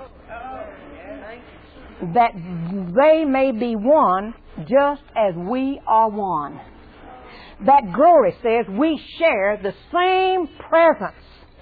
that they may be one, just as we are one. That glory says we share the same presence.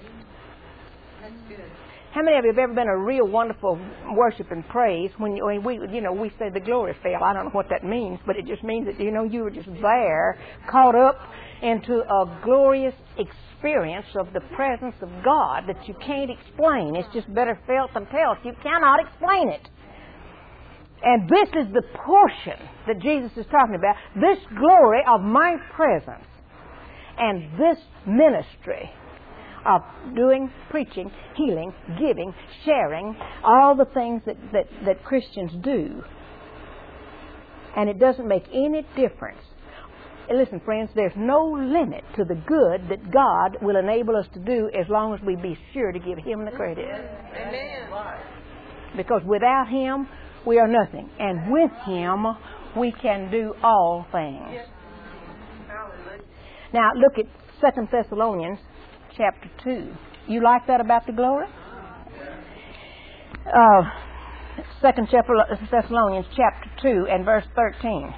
How many of you have ever been a real wonderful worship and praise when you, when we, you know, we say the glory fell? I don't know what that means, but it just means that, you know, you were just there, caught up into a glorious experience of the presence of God that you can't explain. It's just better felt than felt. You cannot explain it. And this is the portion that Jesus is talking about. This glory of my presence and this ministry of doing, preaching, healing, giving, sharing, all the things that, that, that Christians do. And it doesn't make any difference. And listen, friends, there's no limit to the good that God will enable us to do as long as we be sure to give Him the credit. Amen. Because without Him, we are nothing. And with Him, we can do all things. Now, look at Second Thessalonians chapter two. You like that about the glory? Uh, Second Thessalonians chapter two and verse thirteen.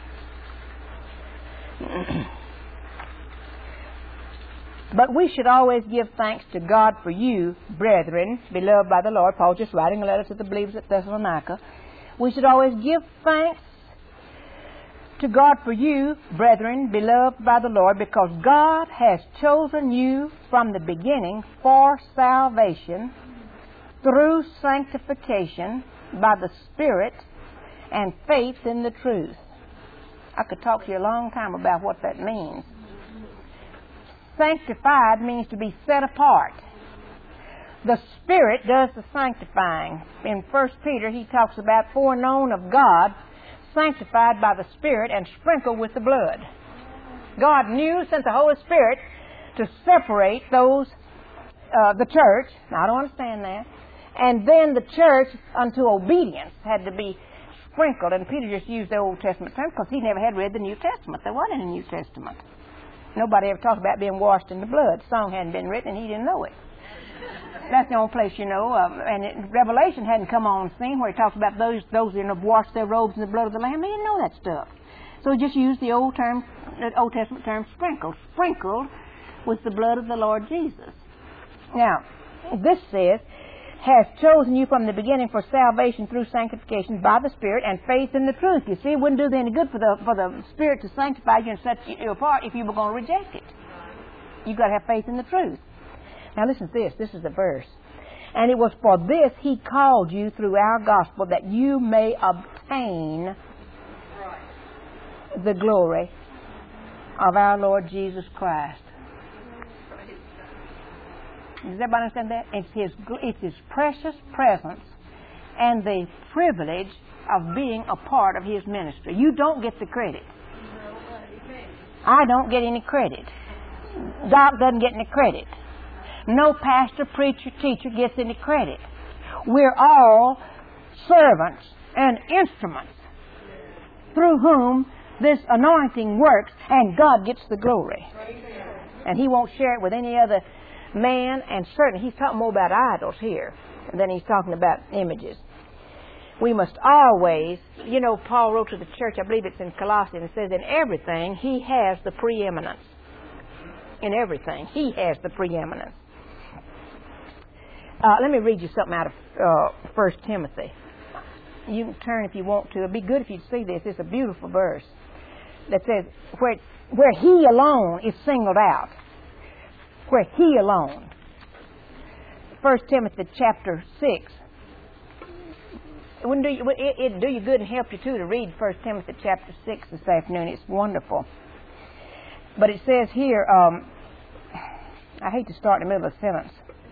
But we should always give thanks to God for you, brethren, beloved by the Lord. Paul just writing a letter to the believers at Thessalonica. We should always give thanks to God for you, brethren, beloved by the Lord, because God has chosen you from the beginning for salvation through sanctification by the Spirit and faith in the truth. I could talk to you a long time about what that means. Sanctified means to be set apart. The Spirit does the sanctifying. In First Peter, he talks about foreknown of God, sanctified by the Spirit and sprinkled with the blood. God knew, sent the Holy Spirit to separate those, uh, the church. Now, I don't understand that. And then the church unto obedience had to be sprinkled. And Peter just used the Old Testament term because he never had read the New Testament. There wasn't any New Testament. Nobody ever talked about being washed in the blood. The song hadn't been written and he didn't know it. That's the only place, you know, uh, and it, Revelation hadn't come on scene where he talks about those those who have washed their robes in the blood of the Lamb. He didn't know that stuff. So he just used the Old term, the Old Testament term, sprinkled, sprinkled with the blood of the Lord Jesus. Now, this says, has chosen you from the beginning for salvation through sanctification by the Spirit and faith in the truth. You see, it wouldn't do any good for the for the Spirit to sanctify you and set you apart if you were going to reject it. You've got to have faith in the truth. Now listen to this. This is the verse. And it was for this He called you through our gospel, that you may obtain the glory of our Lord Jesus Christ. Does everybody understand that? It's His, it's His precious presence and the privilege of being a part of His ministry. You don't get the credit. I don't get any credit. Doc doesn't get any credit. No pastor, preacher, teacher gets any credit. We're all servants and instruments through whom this anointing works, and God gets the glory. And He won't share it with any other man, and certainly He's talking more about idols here than He's talking about images. We must always, you know, Paul wrote to the church, I believe it's in Colossians, it says, in everything He has the preeminence. In everything, He has the preeminence. Uh, let me read you something out of uh, First Timothy. You can turn if you want to. It'd be good if you'd see this. It's a beautiful verse that says, where, where He alone is singled out. Where He alone. First Timothy chapter six. It wouldn't do you, it, it'd do you good and help you too to read First Timothy chapter six this afternoon. It's wonderful. But it says here, um, I hate to start in the middle of a sentence.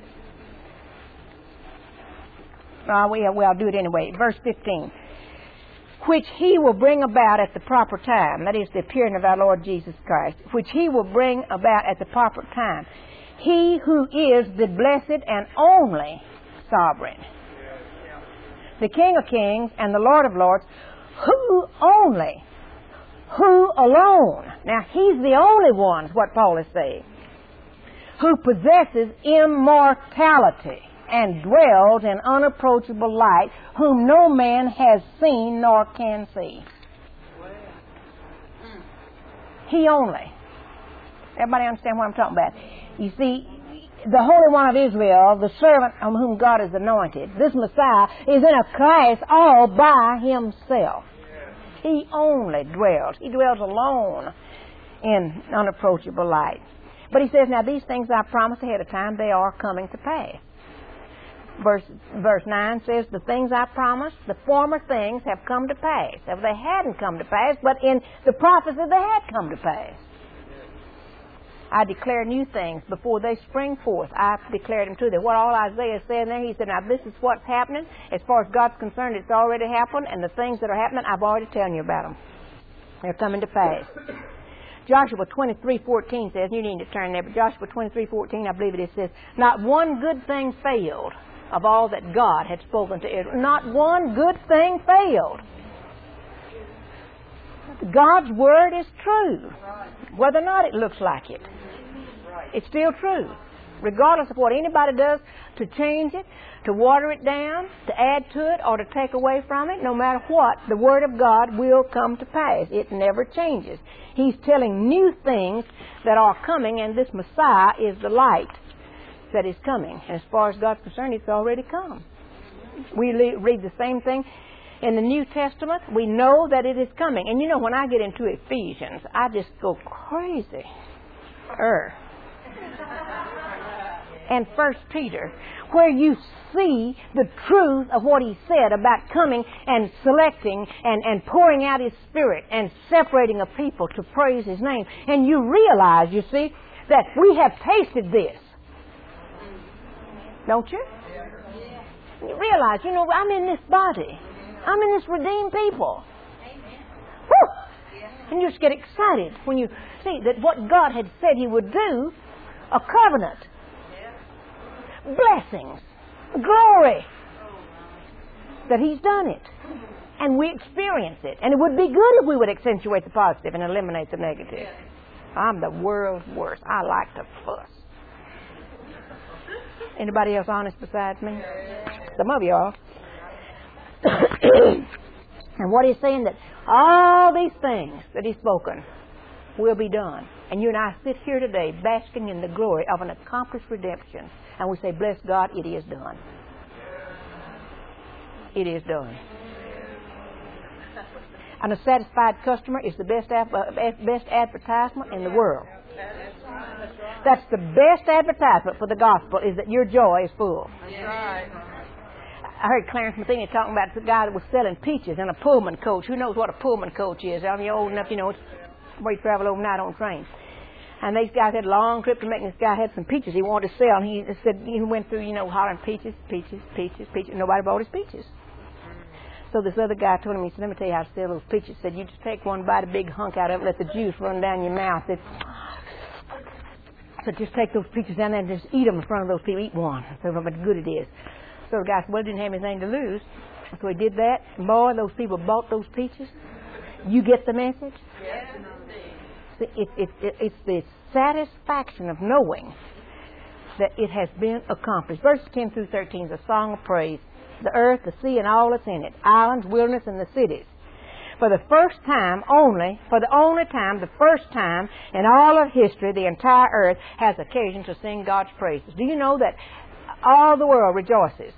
Uh, we, well, I'll do it anyway. Verse fifteen. Which He will bring about at the proper time. That is the appearing of our Lord Jesus Christ. Which He will bring about at the proper time. He who is the blessed and only sovereign. The King of kings and the Lord of lords. Who only. Who alone. Now, He's the only one, is what Paul is saying. Who possesses immortality. And dwells in unapproachable light, whom no man has seen nor can see. He only. Everybody understand what I'm talking about? You see, the Holy One of Israel, the servant on whom God has anointed, this Messiah, is in a class all by Himself. He only dwells. He dwells alone in unapproachable light. But He says, now these things I promised ahead of time, they are coming to pass. Verse, verse nine says, the things I promised, the former things have come to pass. Now, they hadn't come to pass, but in the prophecy they had come to pass. I declare new things before they spring forth. I declare them to them. What all Isaiah said there, he said, now this is what's happening. As far as God's concerned, it's already happened, and the things that are happening, I've already told you about them. They're coming to pass. Joshua twenty-three fourteen says, you need to turn there, but Joshua twenty-three fourteen, I believe it is, says, not one good thing failed of all that God had spoken to Israel. Not one good thing failed. God's word is true. Whether or not it looks like it. It's still true. Regardless of what anybody does to change it, to water it down, to add to it, or to take away from it, no matter what, the Word of God will come to pass. It never changes. He's telling new things that are coming, and this Messiah is the light that is coming. And as far as God's concerned, it's already come. We read the same thing in the New Testament. We know that it is coming. And you know, when I get into Ephesians, I just go crazy. Er. And First Peter, where you see the truth of what he said about coming and selecting and, and pouring out His Spirit and separating a people to praise His name. And you realize, you see, that we have tasted this. Don't you? You realize, you know, I'm in this body. I'm in this redeemed people. Whew! And you just get excited when you see that what God had said He would do, a covenant, blessings, glory, that He's done it. And we experience it. And it would be good if we would accentuate the positive and eliminate the negative. I'm the world's worst. I like to fuss. Anybody else honest besides me? Some of you are. And what He's saying, that all these things that He's spoken will be done. And you and I sit here today basking in the glory of an accomplished redemption. And we say, bless God, it is done. It is done. And a satisfied customer is the best, best advertisement in the world. That's the best advertisement for the gospel, is that your joy is full. That's right. I heard Clarence Matheny talking about the guy that was selling peaches in a Pullman coach. Who knows what a Pullman coach is? I mean, you're old enough, you know, it's where you travel overnight on trains. And these guys had a long trip to make, and this guy had some peaches he wanted to sell. And he said, he went through, you know, hollering peaches, peaches, peaches, peaches. Nobody bought his peaches. So this other guy told him, he said, let me tell you how to sell those peaches. He said, you just take one, bite a big hunk out of it, let the juice run down your mouth. It's, so just take those peaches down there and just eat them in front of those people. Eat one. So how good it is. So the guy said, well, he didn't have anything to lose. So he did that. And boy, those people bought those peaches. You get the message? Yes. See, it, it, it, it's the satisfaction of knowing that it has been accomplished. Verses ten through thirteen is a song of praise. The earth, the sea, and all that's in it. Islands, wilderness, and the cities. For the first time only, for the only time, the first time in all of history, the entire earth has occasion to sing God's praises. Do you know that All the world rejoices.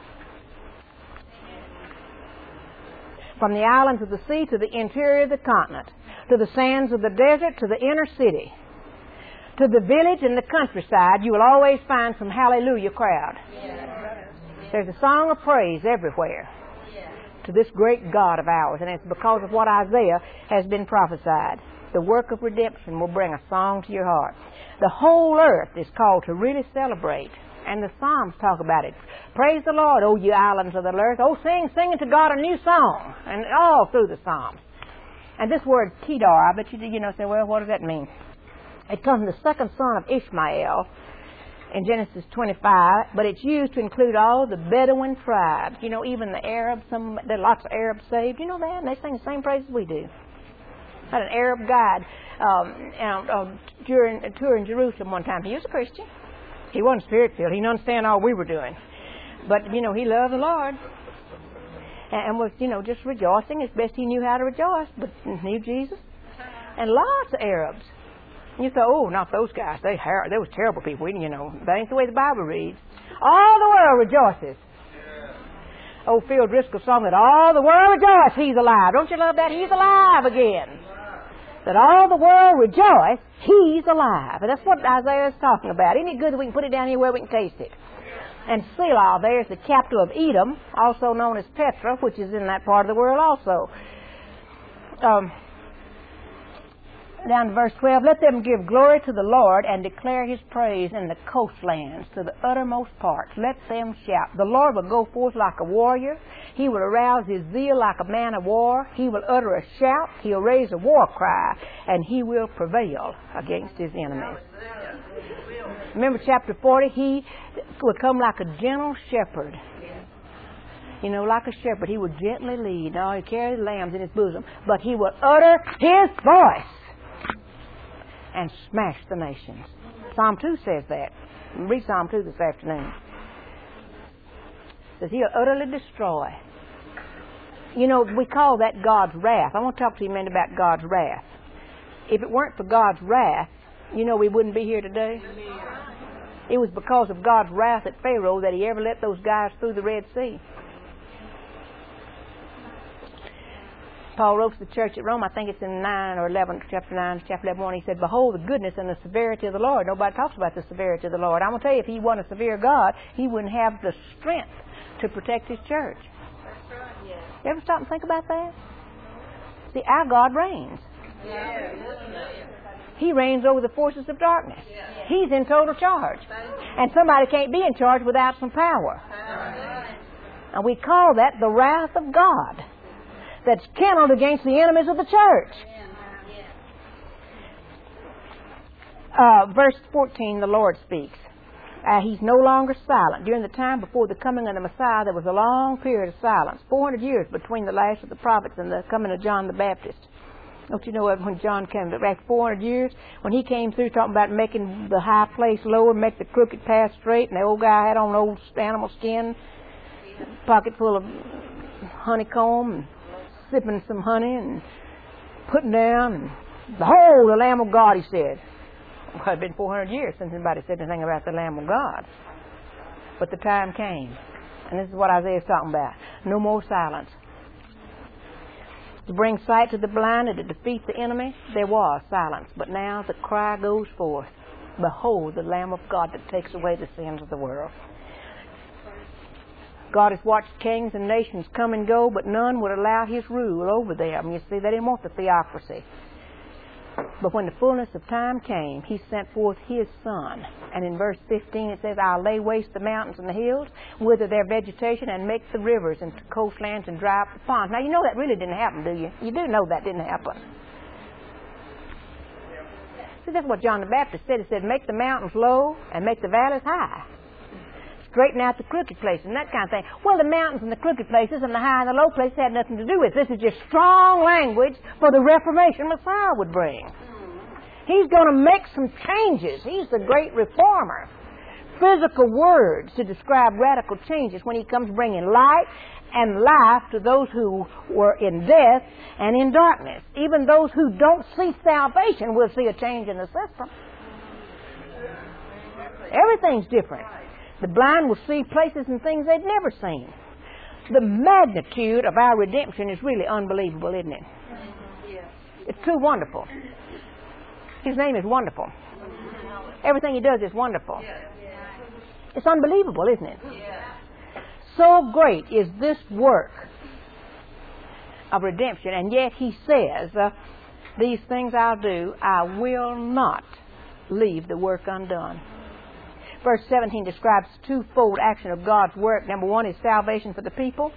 From the islands of the sea to the interior of the continent, to the sands of the desert, to the inner city, to the village and the countryside, you will always find some hallelujah crowd. There's a song of praise everywhere to this great God of ours, and it's because of what Isaiah has been prophesied. The work of redemption will bring a song to your heart. The whole earth is called to really celebrate, and the Psalms talk about it. Praise the Lord, O you islands of the earth. Oh, sing, sing to God a new song, and all through the Psalms. And this word Kedar, I bet you, you know, say, well, what does that mean? It comes from the second son of Ishmael in Genesis twenty-five, but it's used to include all the Bedouin tribes. You know, even the Arabs, some, there are lots of Arabs saved. You know that? And they sing the same praises we do. I had an Arab guide um, and, uh, during a tour in Jerusalem one time. He was a Christian. He wasn't spirit-filled. He didn't understand all we were doing. But, you know, he loved the Lord and, and was, you know, just rejoicing as best he knew how to rejoice, but knew Jesus. And lots of Arabs. And you thought, oh, not those guys. They, they was terrible people. We, you know, that ain't the way the Bible reads. All the world rejoices. Old Phil Driscoll song that all the world rejoice, he's alive. Don't you love that? He's alive again. That all the world rejoice, he's alive. And that's what Isaiah is talking about. Isn't it good that we can put it down here where we can taste it? And Selah, there's the capital of Edom, also known as Petra, which is in that part of the world also. Um, down to verse twelve, let them give glory to the Lord and declare his praise in the coastlands to the uttermost parts. Let them shout. The Lord will go forth like a warrior. He will arouse his zeal like a man of war. He will utter a shout. He'll raise a war cry, and he will prevail against his enemies. Remember chapter forty, he would come like a gentle shepherd. You know, like a shepherd, he would gently lead. Now, he carried the lambs in his bosom, but he would utter his voice and smash the nations. Psalm two says that. Read Psalm two this afternoon. It says he'll utterly destroy. You know, we call that God's wrath. I want to talk to you a minute about God's wrath. If it weren't for God's wrath, you know we wouldn't be here today. It was because of God's wrath at Pharaoh that he ever let those guys through the Red Sea. Paul wrote to the church at Rome, I think it's in nine or eleven, chapter nine, chapter eleven, one, he said, behold the goodness and the severity of the Lord. Nobody talks about the severity of the Lord. I'm going to tell you, if he wasn't a severe God, he wouldn't have the strength to protect his church. That's right, yes. You ever stop and think about that? See, our God reigns. Yes. He reigns over the forces of darkness. Yes. He's in total charge. And somebody can't be in charge without some power. And we call that the wrath of God that's kindled against the enemies of the church. Uh, verse fourteen, the Lord speaks. Uh, he's no longer silent. During the time before the coming of the Messiah, there was a long period of silence. four hundred years between the last of the prophets and the coming of John the Baptist. Don't you know when John came, back four hundred years, when he came through talking about making the high place lower, make the crooked path straight, and the old guy had on old animal skin, pocket full of honeycomb, and sipping some honey and putting down, and behold, the Lamb of God, he said. Well, it had been four hundred years since anybody said anything about the Lamb of God. But the time came. And this is what Isaiah is talking about. No more silence. To bring sight to the blind and to defeat the enemy, there was silence. But now the cry goes forth. Behold, the Lamb of God that takes away the sins of the world. God has watched kings and nations come and go, but none would allow his rule over them. You see, they didn't want the theocracy. But when the fullness of time came, he sent forth his Son. And in verse fifteen it says, I'll lay waste the mountains and the hills, wither their vegetation, and make the rivers into coastlands and dry up the ponds. Now, you know that really didn't happen, do you? You do know that didn't happen. See, that's what John the Baptist said. He said, make the mountains low and make the valleys high. Straighten out the crooked places and that kind of thing. Well, the mountains and the crooked places and the high and the low places had nothing to do with it. This is just strong language for the Reformation Messiah would bring. He's going to make some changes. He's the great reformer. Physical words to describe radical changes when he comes bringing light and life to those who were in death and in darkness. Even those who don't see salvation will see a change in the system. Everything's different. The blind will see places and things they've never seen. The magnitude of our redemption is really unbelievable, isn't it? It's too wonderful. His name is wonderful. Everything he does is wonderful. It's unbelievable, isn't it? So great is this work of redemption, and yet he says, uh, these things I'll do, I will not leave the work undone. Verse seventeen describes twofold action of God's work. Number one is salvation for the people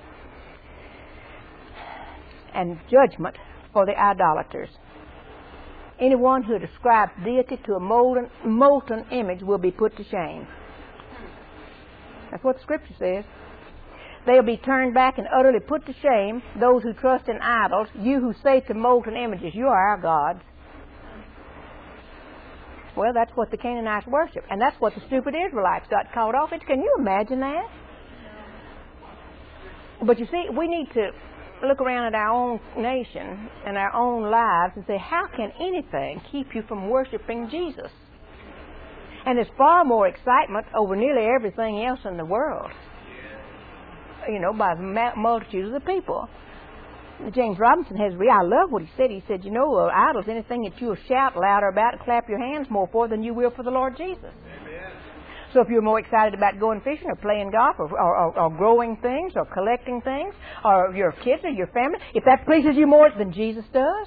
and judgment for the idolaters. Anyone who describes deity to a molten, molten image will be put to shame. That's what the Scripture says. They'll be turned back and utterly put to shame, those who trust in idols, you who say to molten images, you are our gods. Well, that's what the Canaanites worship, and that's what the stupid Israelites got caught off. It's, can you imagine that? But you see, we need to look around at our own nation and our own lives and say, how can anything keep you from worshiping Jesus? And there's far more excitement over nearly everything else in the world, you know, by the multitudes of the people. James Robinson has, I love what he said. He said, you know, uh, idols, anything that you'll shout louder about and clap your hands more for than you will for the Lord Jesus. Amen. So if you're more excited about going fishing or playing golf or, or, or growing things or collecting things or your kids or your family, if that pleases you more than Jesus does.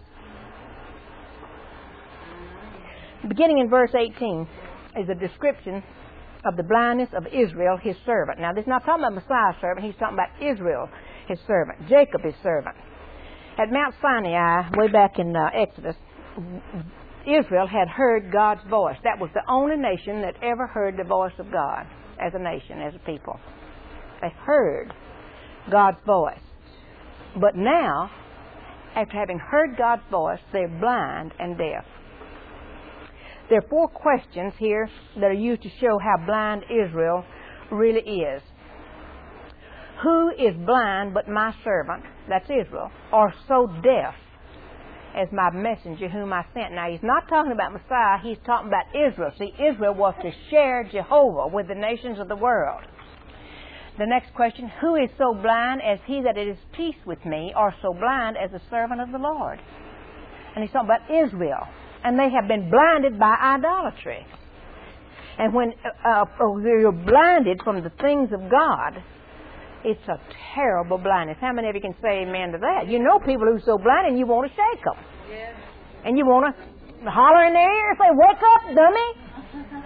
Beginning in verse eighteen is a description of the blindness of Israel, his servant. Now, this is not talking about Messiah's servant. He's talking about Israel, his servant. Jacob, his servant. At Mount Sinai, way back in uh, Exodus, Israel had heard God's voice. That was the only nation that ever heard the voice of God as a nation, as a people. They heard God's voice. But now, after having heard God's voice, they're blind and deaf. There are four questions here that are used to show how blind Israel really is. Who is blind but my servant, that's Israel, or so deaf as my messenger whom I sent? Now, he's not talking about Messiah, he's talking about Israel. See, Israel was to share Jehovah with the nations of the world. The next question, who is so blind as he that is peace with me, or so blind as a servant of the Lord? And he's talking about Israel. And they have been blinded by idolatry. And when uh, uh, you're blinded from the things of God, it's a terrible blindness. How many of you can say amen to that? You know people who are so blind and you want to shake them. Yeah. And you want to holler in their ear and say, wake up, dummy.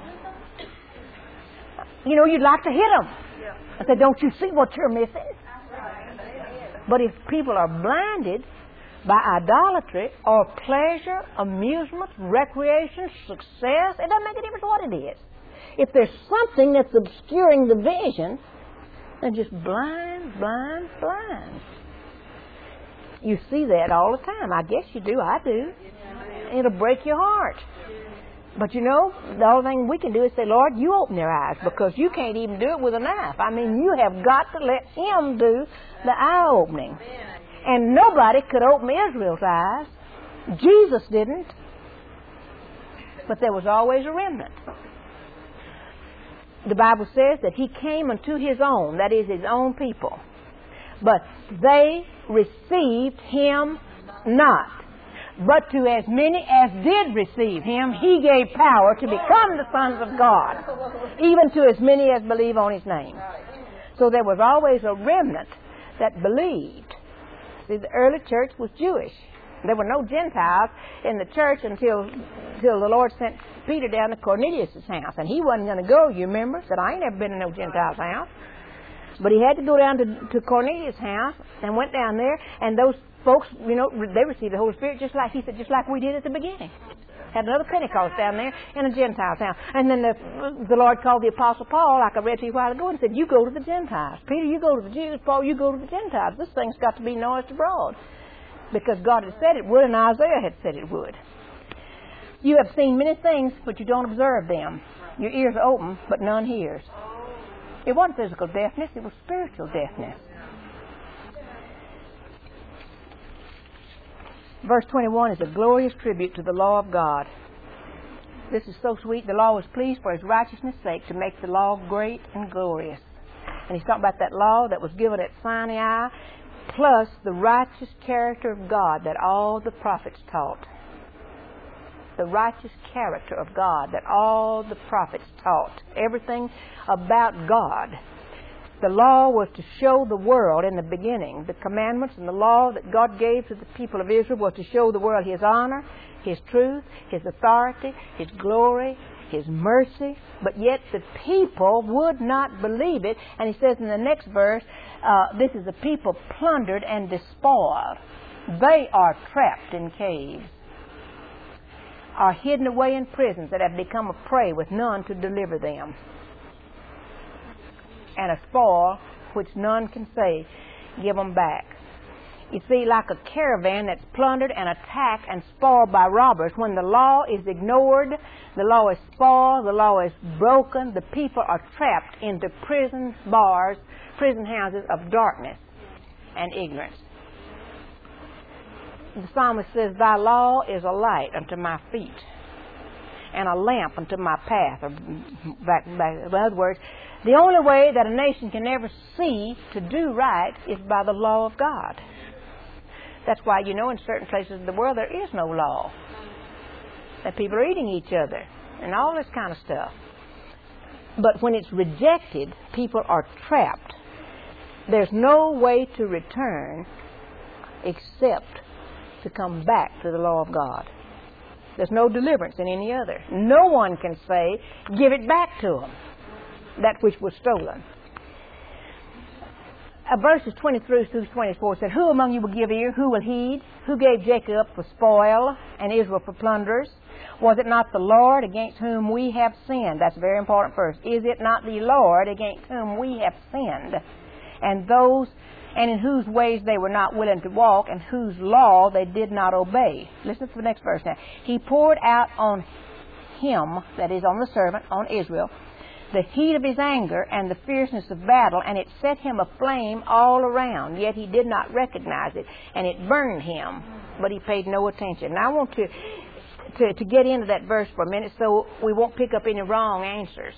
You know, you'd like to hit them. Yeah. And say, don't you see what you're missing? But if people are blinded by idolatry or pleasure, amusement, recreation, success, it doesn't make a difference what it is. If there's something that's obscuring the vision, they're just blind, blind, blind. You see that all the time. I guess you do. I do. It'll break your heart. But you know, the only thing we can do is say, Lord, you open their eyes, because you can't even do it with a knife. I mean, you have got to let Him do the eye opening. And nobody could open Israel's eyes. Jesus didn't. But there was always a remnant. The Bible says that He came unto His own, that is, His own people. But they received Him not. But to as many as did receive Him, He gave power to become the sons of God, even to as many as believe on His name. So there was always a remnant that believed. See, the early church was Jewish. There were no Gentiles in the church until, until the Lord sent Peter down to Cornelius' house. And he wasn't going to go, you remember? Said, I ain't never been in no Gentile's house. But he had to go down to, to Cornelius' house and went down there. And those folks, you know, they received the Holy Spirit just like, he said, just like we did at the beginning. Had another Pentecost down there in a Gentile's house. And then the, the Lord called the Apostle Paul, like I read to you a while ago, and said, you go to the Gentiles. Peter, you go to the Jews. Paul, you go to the Gentiles. This thing's got to be noised abroad. Because God had said it would, and Isaiah had said it would. You have seen many things, but you don't observe them. Your ears are open, but none hears. It wasn't physical deafness, it was spiritual deafness. Verse twenty-one is a glorious tribute to the law of God. This is so sweet. The law was pleased for his righteousness' sake to make the law great and glorious. And he's talking about that law that was given at Sinai, plus the righteous character of God that all the prophets taught. The righteous character of God that all the prophets taught. Everything about God. The law was to show the world in the beginning. The commandments and the law that God gave to the people of Israel was to show the world His honor, His truth, His authority, His glory, His mercy. But yet the people would not believe it. And He says in the next verse, uh, this is a people plundered and despoiled. They are trapped in caves, are hidden away in prisons that have become a prey with none to deliver them, and a spoil which none can say, give them back. You see, like a caravan that's plundered and attacked and spoiled by robbers, when the law is ignored, the law is spoiled, the law is broken, the people are trapped into prison bars, prison houses of darkness and ignorance. The psalmist says, thy law is a light unto my feet and a lamp unto my path. Or back, back, in other words, the only way that a nation can ever see to do right is by the law of God. That's why, you know, in certain places of the world there is no law. That people are eating each other and all this kind of stuff. But when it's rejected, people are trapped. There's no way to return except to come back to the law of God. There's no deliverance in any other. No one can say, give it back to them, that which was stolen. Uh, verses twenty-three through twenty-four said, who among you will give ear? Who will heed? Who gave Jacob up for spoil and Israel for plunderers? Was it not the Lord against whom we have sinned? That's a very important verse. Is it not the Lord against whom we have sinned? And those and in whose ways they were not willing to walk, and whose law they did not obey. Listen to the next verse now. He poured out on him, that is on the servant, on Israel, the heat of his anger and the fierceness of battle, and it set him aflame all around. Yet he did not recognize it, and it burned him, but he paid no attention. Now I want to, to, to get into that verse for a minute so we won't pick up any wrong answers.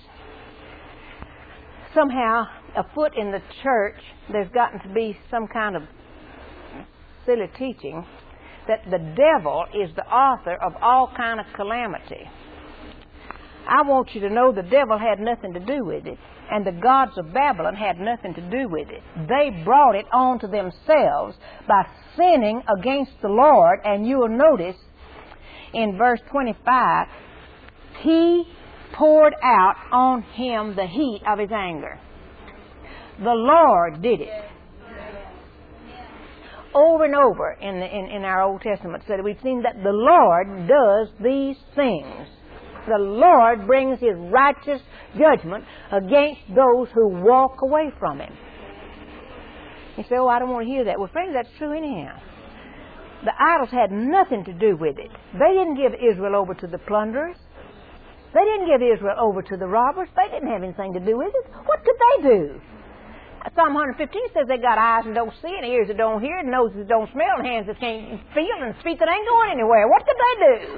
Somehow, afoot in the church, there's gotten to be some kind of silly teaching that the devil is the author of all kind of calamity. I want you to know the devil had nothing to do with it, and the gods of Babylon had nothing to do with it. They brought it on to themselves by sinning against the Lord, and you will notice in verse twenty-five, he poured out on him the heat of his anger. The Lord did it. Over and over in, the, in, in our Old Testament said we've seen that the Lord does these things. The Lord brings His righteous judgment against those who walk away from Him. You say, oh, I don't want to hear that. Well, friends, that's true anyhow. The idols had nothing to do with it. They didn't give Israel over to the plunderers. They didn't give Israel over to the robbers. They didn't have anything to do with it. What could they do? Psalm one fifteen says they got eyes that don't see and ears that don't hear and noses that don't smell and hands that can't feel and feet that ain't going anywhere. What could they do?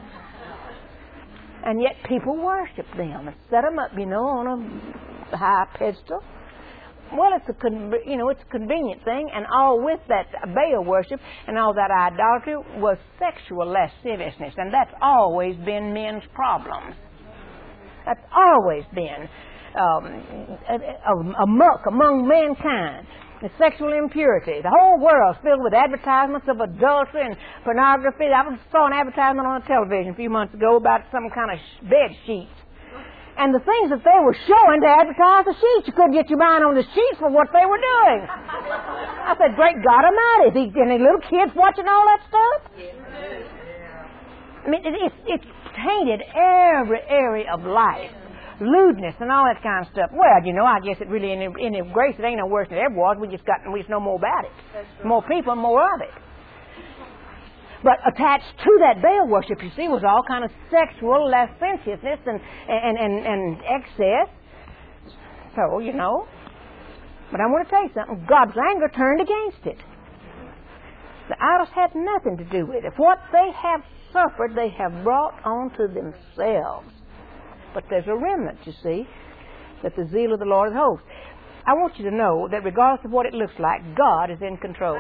And yet people worship them and set them up, you know, on a high pedestal. Well, it's a con- you know it's a convenient thing, and all with that Baal worship and all that idolatry was sexual lasciviousness, and that's always been men's problems. That's always been um, a, a, a muck among mankind. The sexual impurity. The whole world's filled with advertisements of adultery and pornography. I saw an advertisement on the television a few months ago about some kind of bed sheets. And the things that they were showing to advertise the sheets, you couldn't get your mind on the sheets for what they were doing. I said, great God Almighty, is there any little kids watching all that stuff? I mean, it, it's, it's tainted every area of life. Lewdness and all that kind of stuff. Well, you know, I guess it really, in the, in the grace, it ain't no worse than it ever was. We just got, we just know more about it. More people, more of it. But attached to that Baal worship, you see, was all kind of sexual lasciviousness and, and, and, and excess. So, you know. But I want to tell you something. God's anger turned against it. The idols had nothing to do with it. What they have suffered, they have brought onto themselves. But there's a remnant, you see, that the zeal of the Lord of hosts. I want you to know that regardless of what it looks like, God is in control.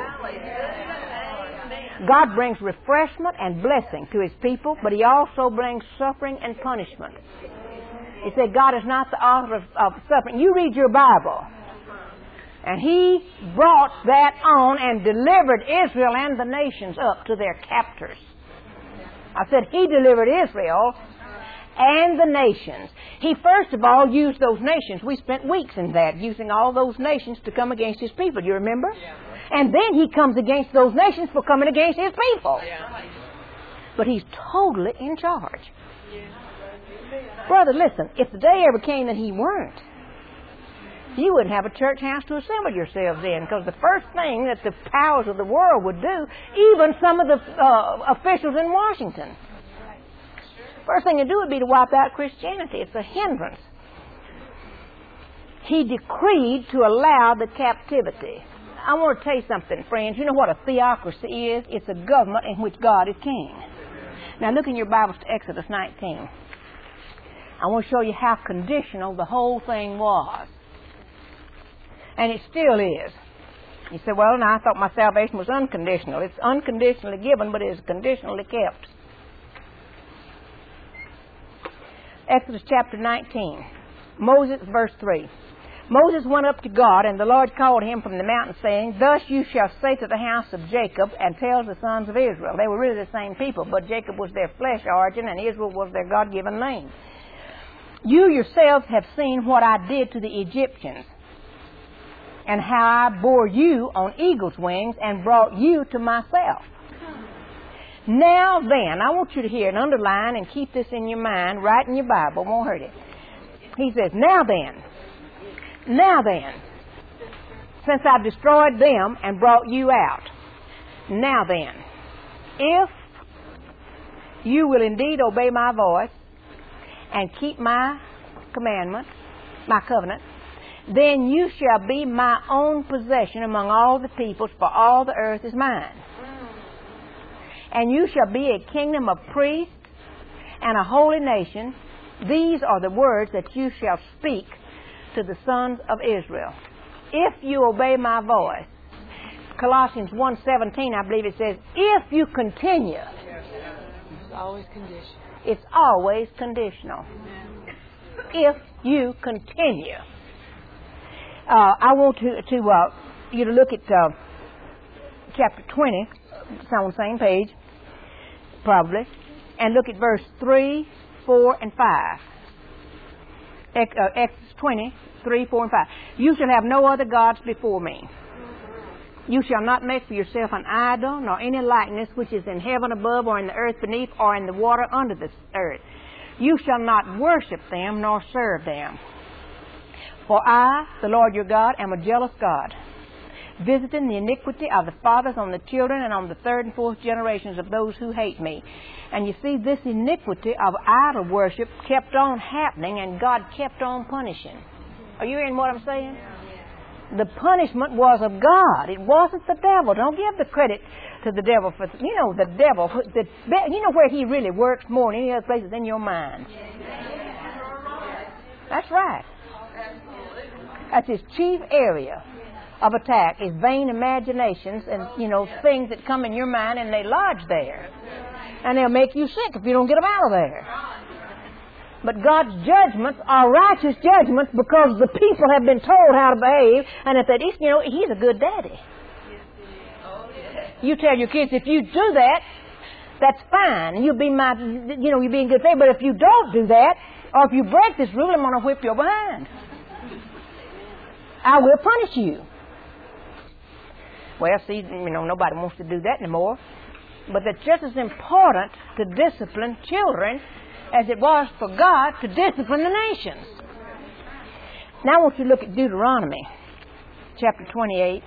God brings refreshment and blessing to His people, but He also brings suffering and punishment. He said God is not the author of, of suffering. You read your Bible. And He brought that on and delivered Israel and the nations up to their captors. I said He delivered Israel and the nations. He first of all used those nations. We spent weeks in that, using all those nations to come against His people. Do you remember? Yeah. And then He comes against those nations for coming against His people. Yeah. But He's totally in charge. Yeah. Brother, listen, if the day ever came that He weren't, you wouldn't have a church house to assemble yourselves in, because the first thing that the powers of the world would do, even some of the uh, officials in Washington, first thing to do would be to wipe out Christianity. It's a hindrance. He decreed to allow the captivity. I want to tell you something, friends. You know what a theocracy is? It's a government in which God is king. Now look in your Bibles to Exodus nineteen. I want to show you how conditional the whole thing was. And it still is. You say, well, now I thought my salvation was unconditional. It's unconditionally given, but it is conditionally kept. Exodus chapter nineteen. Moses, verse three. Moses went up to God, and the Lord called him from the mountain, saying, Thus you shall say to the house of Jacob, and tell the sons of Israel. They were really the same people, but Jacob was their flesh origin, and Israel was their God-given name. You yourselves have seen what I did to the Egyptians, and how I bore you on eagle's wings, and brought you to myself. Now then, I want you to hear and underline and keep this in your mind, write in your Bible, won't hurt it. He says, now then, now then, since I've destroyed them and brought you out, now then, if you will indeed obey my voice and keep my commandments, my covenant, then you shall be my own possession among all the peoples, for all the earth is mine. And you shall be a kingdom of priests and a holy nation. These are the words that you shall speak to the sons of Israel, if you obey my voice. Colossians one seventeen, I believe it says, if you continue. It's always conditional. It's always conditional. If you continue. Uh, I want to, to uh, you to look at uh, chapter twenty. It's on the same page, probably, and look at verse three, four, and five. Exodus twenty, three, four, and five. You shall have no other gods before me. You shall not make for yourself an idol, nor any likeness which is in heaven above, or in the earth beneath, or in the water under the earth. You shall not worship them, nor serve them. For I, the Lord your God, am a jealous God, visiting the iniquity of the fathers on the children, and on the third and fourth generations of those who hate me. And you see, this iniquity of idol worship kept on happening, and God kept on punishing. Are you hearing what I'm saying? The punishment was of God. It wasn't the devil. Don't give the credit to the devil for, you know, the devil. The, you know where he really works more than any other places? In your mind. That's right. That's his chief area of attack, is vain imaginations and, you know, things that come in your mind and they lodge there. And they'll make you sick if you don't get them out of there. But God's judgments are righteous judgments because the people have been told how to behave, and if that is, you know, He's a good daddy. You tell your kids, if you do that, that's fine. You'll be my, you know, you'll be in good faith. But if you don't do that, or if you break this rule, I'm going to whip your behind. I will punish you. Well, see, you know, nobody wants to do that anymore. But it's just as important to discipline children as it was for God to discipline the nations. Now I want you to look at Deuteronomy chapter twenty-eight.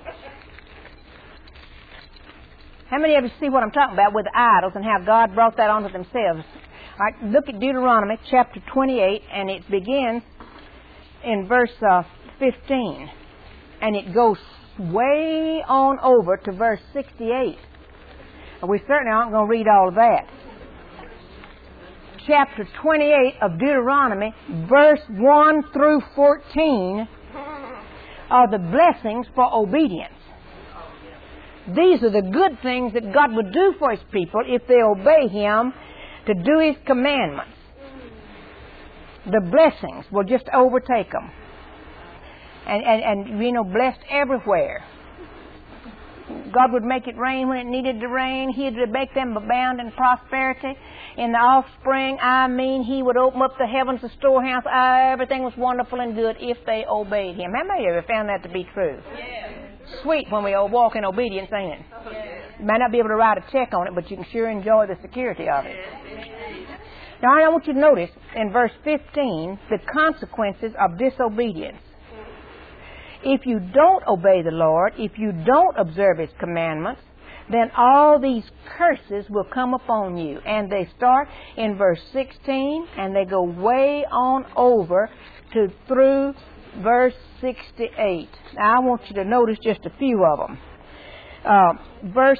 How many of you see what I'm talking about with idols and how God brought that onto themselves? All right, look at Deuteronomy chapter twenty-eight, and it begins in verse uh, fifteen. And it goes way on over to verse sixty-eight. We certainly aren't going to read all of that. Chapter twenty-eight of Deuteronomy, verse one through fourteen, are the blessings for obedience. These are the good things that God would do for His people if they obey Him to do His commandments. The blessings will just overtake them. And, and, and, you know, blessed everywhere. God would make it rain when it needed to rain. He'd make them abound in prosperity. In the offspring, I mean, He would open up the heavens, the storehouse. Ah, everything was wonderful and good if they obeyed Him. How many of you have found that to be true? Yes. Sweet when we walk in obedience, ain't it? Yes. You might not be able to write a check on it, but you can sure enjoy the security of it. Yes. Now, I want you to notice in verse fifteen the consequences of disobedience. If you don't obey the Lord, if you don't observe His commandments, then all these curses will come upon you. And they start in verse sixteen, and they go way on over to through verse sixty-eight. Now, I want you to notice just a few of them. Uh, verse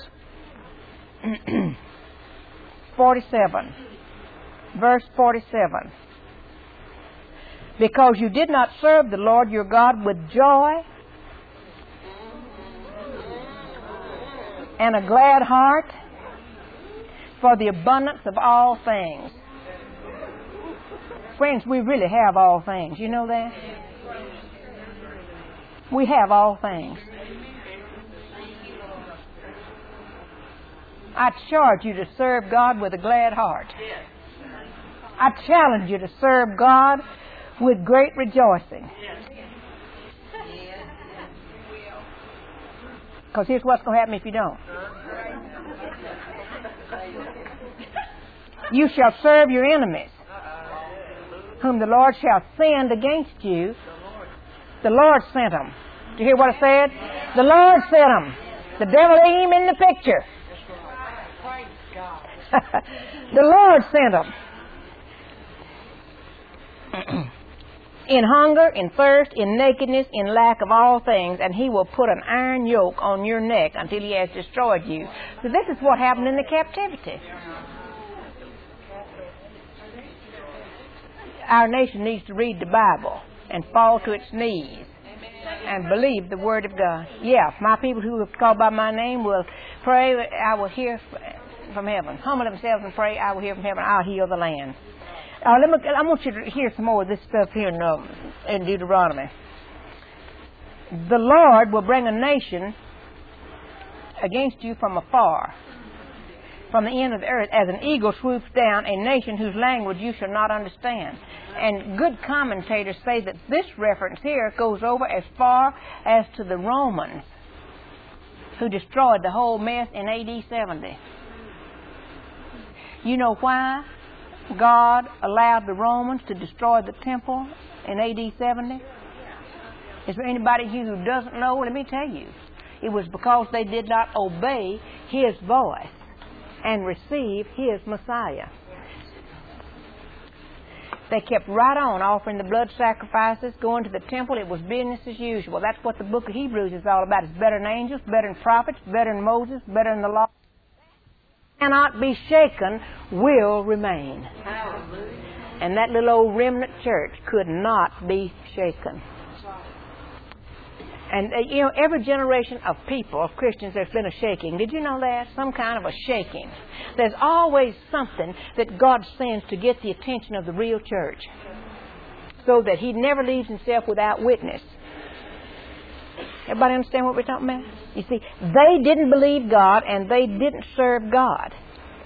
forty-seven. Verse forty-seven. Because you did not serve the Lord your God with joy and a glad heart for the abundance of all things. Friends, we really have all things. You know that? We have all things. I charge you to serve God with a glad heart. I challenge you to serve God with great rejoicing. Because here's what's going to happen if you don't. You shall serve your enemies, whom the Lord shall send against you. The Lord sent them. Did you hear what I said? The Lord sent them. The devil ain't even in the picture. The Lord sent them. In hunger, in thirst, in nakedness, in lack of all things, and He will put an iron yoke on your neck until He has destroyed you. So this is what happened in the captivity. Our nation needs to read the Bible and fall to its knees and believe the Word of God. Yeah, my people who have called by my name will pray, I will hear from heaven. Humble themselves and pray, I will hear from heaven. I'll heal the land. Uh, let me, I want you to hear some more of this stuff here in, uh, in Deuteronomy. The Lord will bring a nation against you from afar, from the end of the earth, as an eagle swoops down, a nation whose language you shall not understand. And good commentators say that this reference here goes over as far as to the Romans, who destroyed the whole mess in A D seventy. You know why God allowed the Romans to destroy the temple in A D seventy? Is there anybody here who doesn't know? Let me tell you. It was because they did not obey His voice and receive His Messiah. They kept right on offering the blood sacrifices, going to the temple. It was business as usual. That's what the book of Hebrews is all about. It's better than angels, better than prophets, better than Moses, better than the law. Cannot be shaken will remain. And that little old remnant church could not be shaken. And, uh, you know, every generation of people, of Christians, there's been a shaking. Did you know that? Some kind of a shaking. There's always something that God sends to get the attention of the real church, so that He never leaves Himself without witness. Everybody understand what we're talking about? You see, they didn't believe God and they didn't serve God.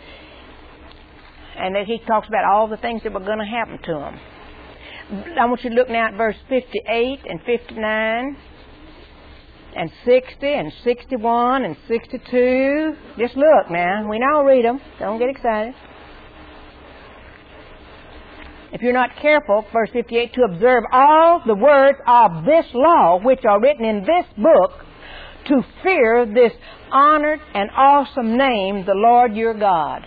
And then He talks about all the things that were going to happen to them. I want you to look now at verse fifty-eight and fifty-nine and sixty and sixty-one and sixty-two. Just look now. We now read them. Don't get excited. If you're not careful, verse fifty-eight, to observe all the words of this law which are written in this book, to fear this honored and awesome name, the Lord your God.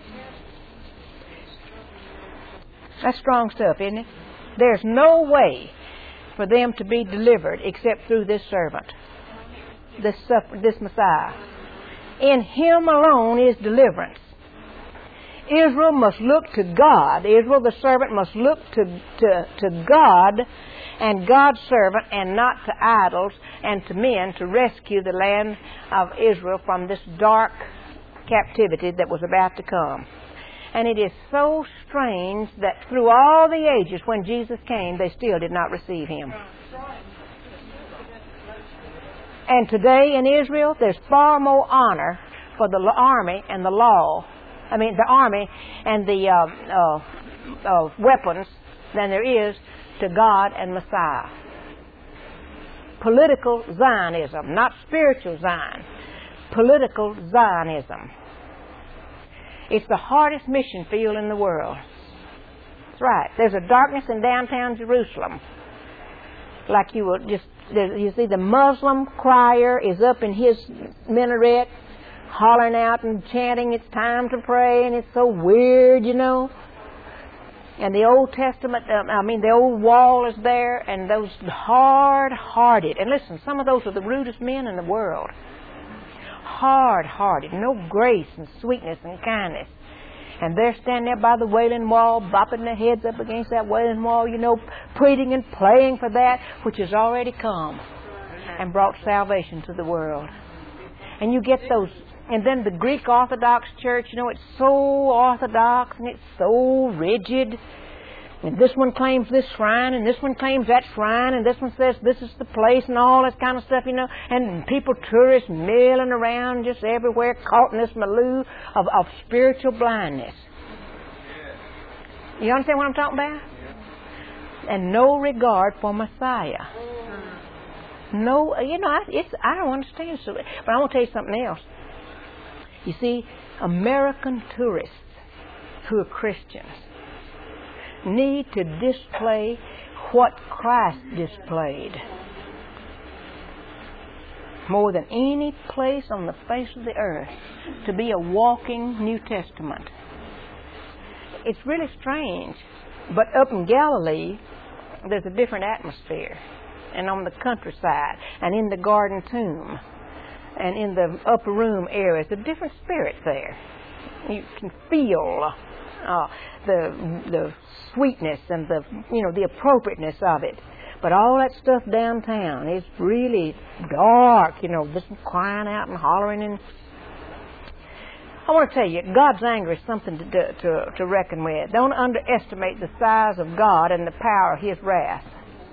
That's strong stuff, isn't it? There's no way for them to be delivered except through this servant, this, this Messiah. In Him alone is deliverance. Israel must look to God. Israel, the servant, must look to, to, to God and God's servant, and not to idols and to men, to rescue the land of Israel from this dark captivity that was about to come. And it is so strange that through all the ages, when Jesus came, they still did not receive Him. And today in Israel, there's far more honor for the army and the law, I mean the army and the uh, uh, uh, weapons than there is to God and Messiah. Political Zionism, not spiritual Zion. Political Zionism. It's the hardest mission field in the world. That's right. There's a darkness in downtown Jerusalem. Like you will just, you see the Muslim crier is up in his minaret hollering out and chanting, it's time to pray, and it's so weird, you know. And the Old Testament, um, I mean the old wall is there, and those hard-hearted, and listen, some of those are the rudest men in the world. Hard-hearted, no grace and sweetness and kindness. And they're standing there by the Wailing Wall, bopping their heads up against that Wailing Wall, you know, pleading and playing for that which has already come and brought salvation to the world. And you get those, and then the Greek Orthodox Church, you know, it's so orthodox and it's so rigid. And this one claims this shrine, and this one claims that shrine, and this one says this is the place, and all that kind of stuff, you know. And people, tourists, milling around just everywhere, caught in this milieu of, of spiritual blindness. You understand what I'm talking about? And no regard for Messiah. No, you know, I, it's, I don't understand. So, but I want to tell you something else. You see, American tourists who are Christians need to display what Christ displayed more than any place on the face of the earth, to be a walking New Testament. It's really strange, but up in Galilee there's a different atmosphere, and on the countryside and in the garden tomb and in the upper room area, it's a different spirit there. You can feel Uh, the the sweetness and the you know the appropriateness of it, but all that stuff downtown is really dark. You know, just crying out and hollering. And I want to tell you, God's anger is something to do, to to reckon with. Don't underestimate the size of God and the power of His wrath.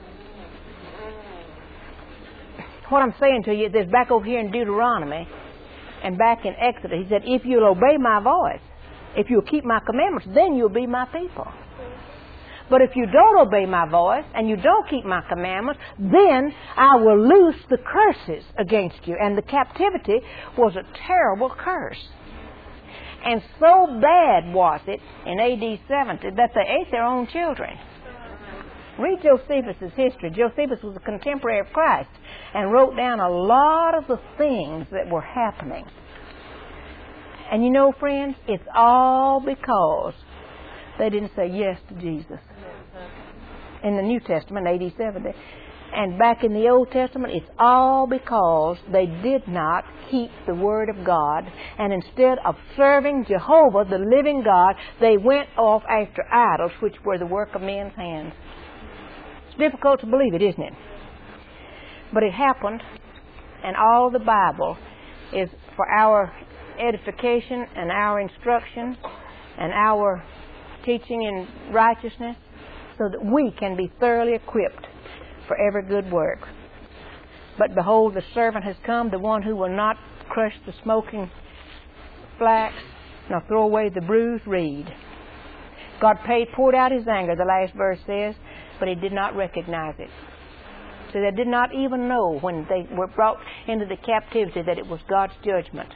What I'm saying to you is, back over here in Deuteronomy and back in Exodus, He said, "If you'll obey my voice, if you'll keep my commandments, then you'll be my people. But if you don't obey my voice and you don't keep my commandments, then I will loose the curses against you." And the captivity was a terrible curse. And so bad was it in A D seventy that they ate their own children. Read Josephus' history. Josephus was a contemporary of Christ and wrote down a lot of the things that were happening. And you know, friends, it's all because they didn't say yes to Jesus. In the New Testament, A D seventy. And back in the Old Testament, it's all because they did not keep the Word of God. And instead of serving Jehovah, the living God, they went off after idols, which were the work of men's hands. It's difficult to believe it, isn't it? But it happened, and all the Bible is for our edification and our instruction and our teaching in righteousness, so that we can be thoroughly equipped for every good work. But behold, the servant has come, the one who will not crush the smoking flax, nor throw away the bruised reed. God paid, poured out His anger, the last verse says, but He did not recognize it. So they did not even know when they were brought into the captivity that it was God's judgment.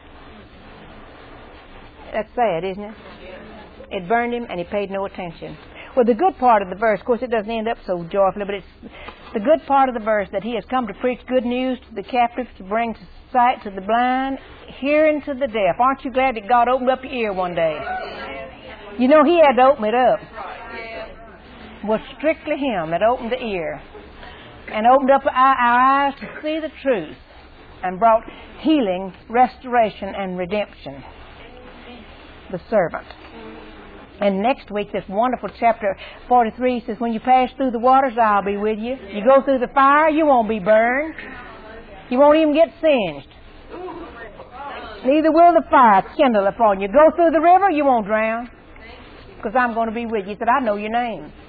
That's sad, isn't it? It burned him, and he paid no attention. Well, the good part of the verse, of course, it doesn't end up so joyfully, but it's the good part of the verse that He has come to preach good news to the captives, to bring sight to the blind, hearing to the deaf. Aren't you glad that God opened up your ear one day? You know, He had to open it up. It was strictly Him that opened the ear and opened up our, our eyes to see the truth and brought healing, restoration, and redemption. The servant. And next week, this wonderful chapter forty-three says, when you pass through the waters, I'll be with you. You go through the fire, you won't be burned. You won't even get singed. Neither will the fire kindle upon you. Go through the river, you won't drown. Because I'm going to be with you. He said, I know your name.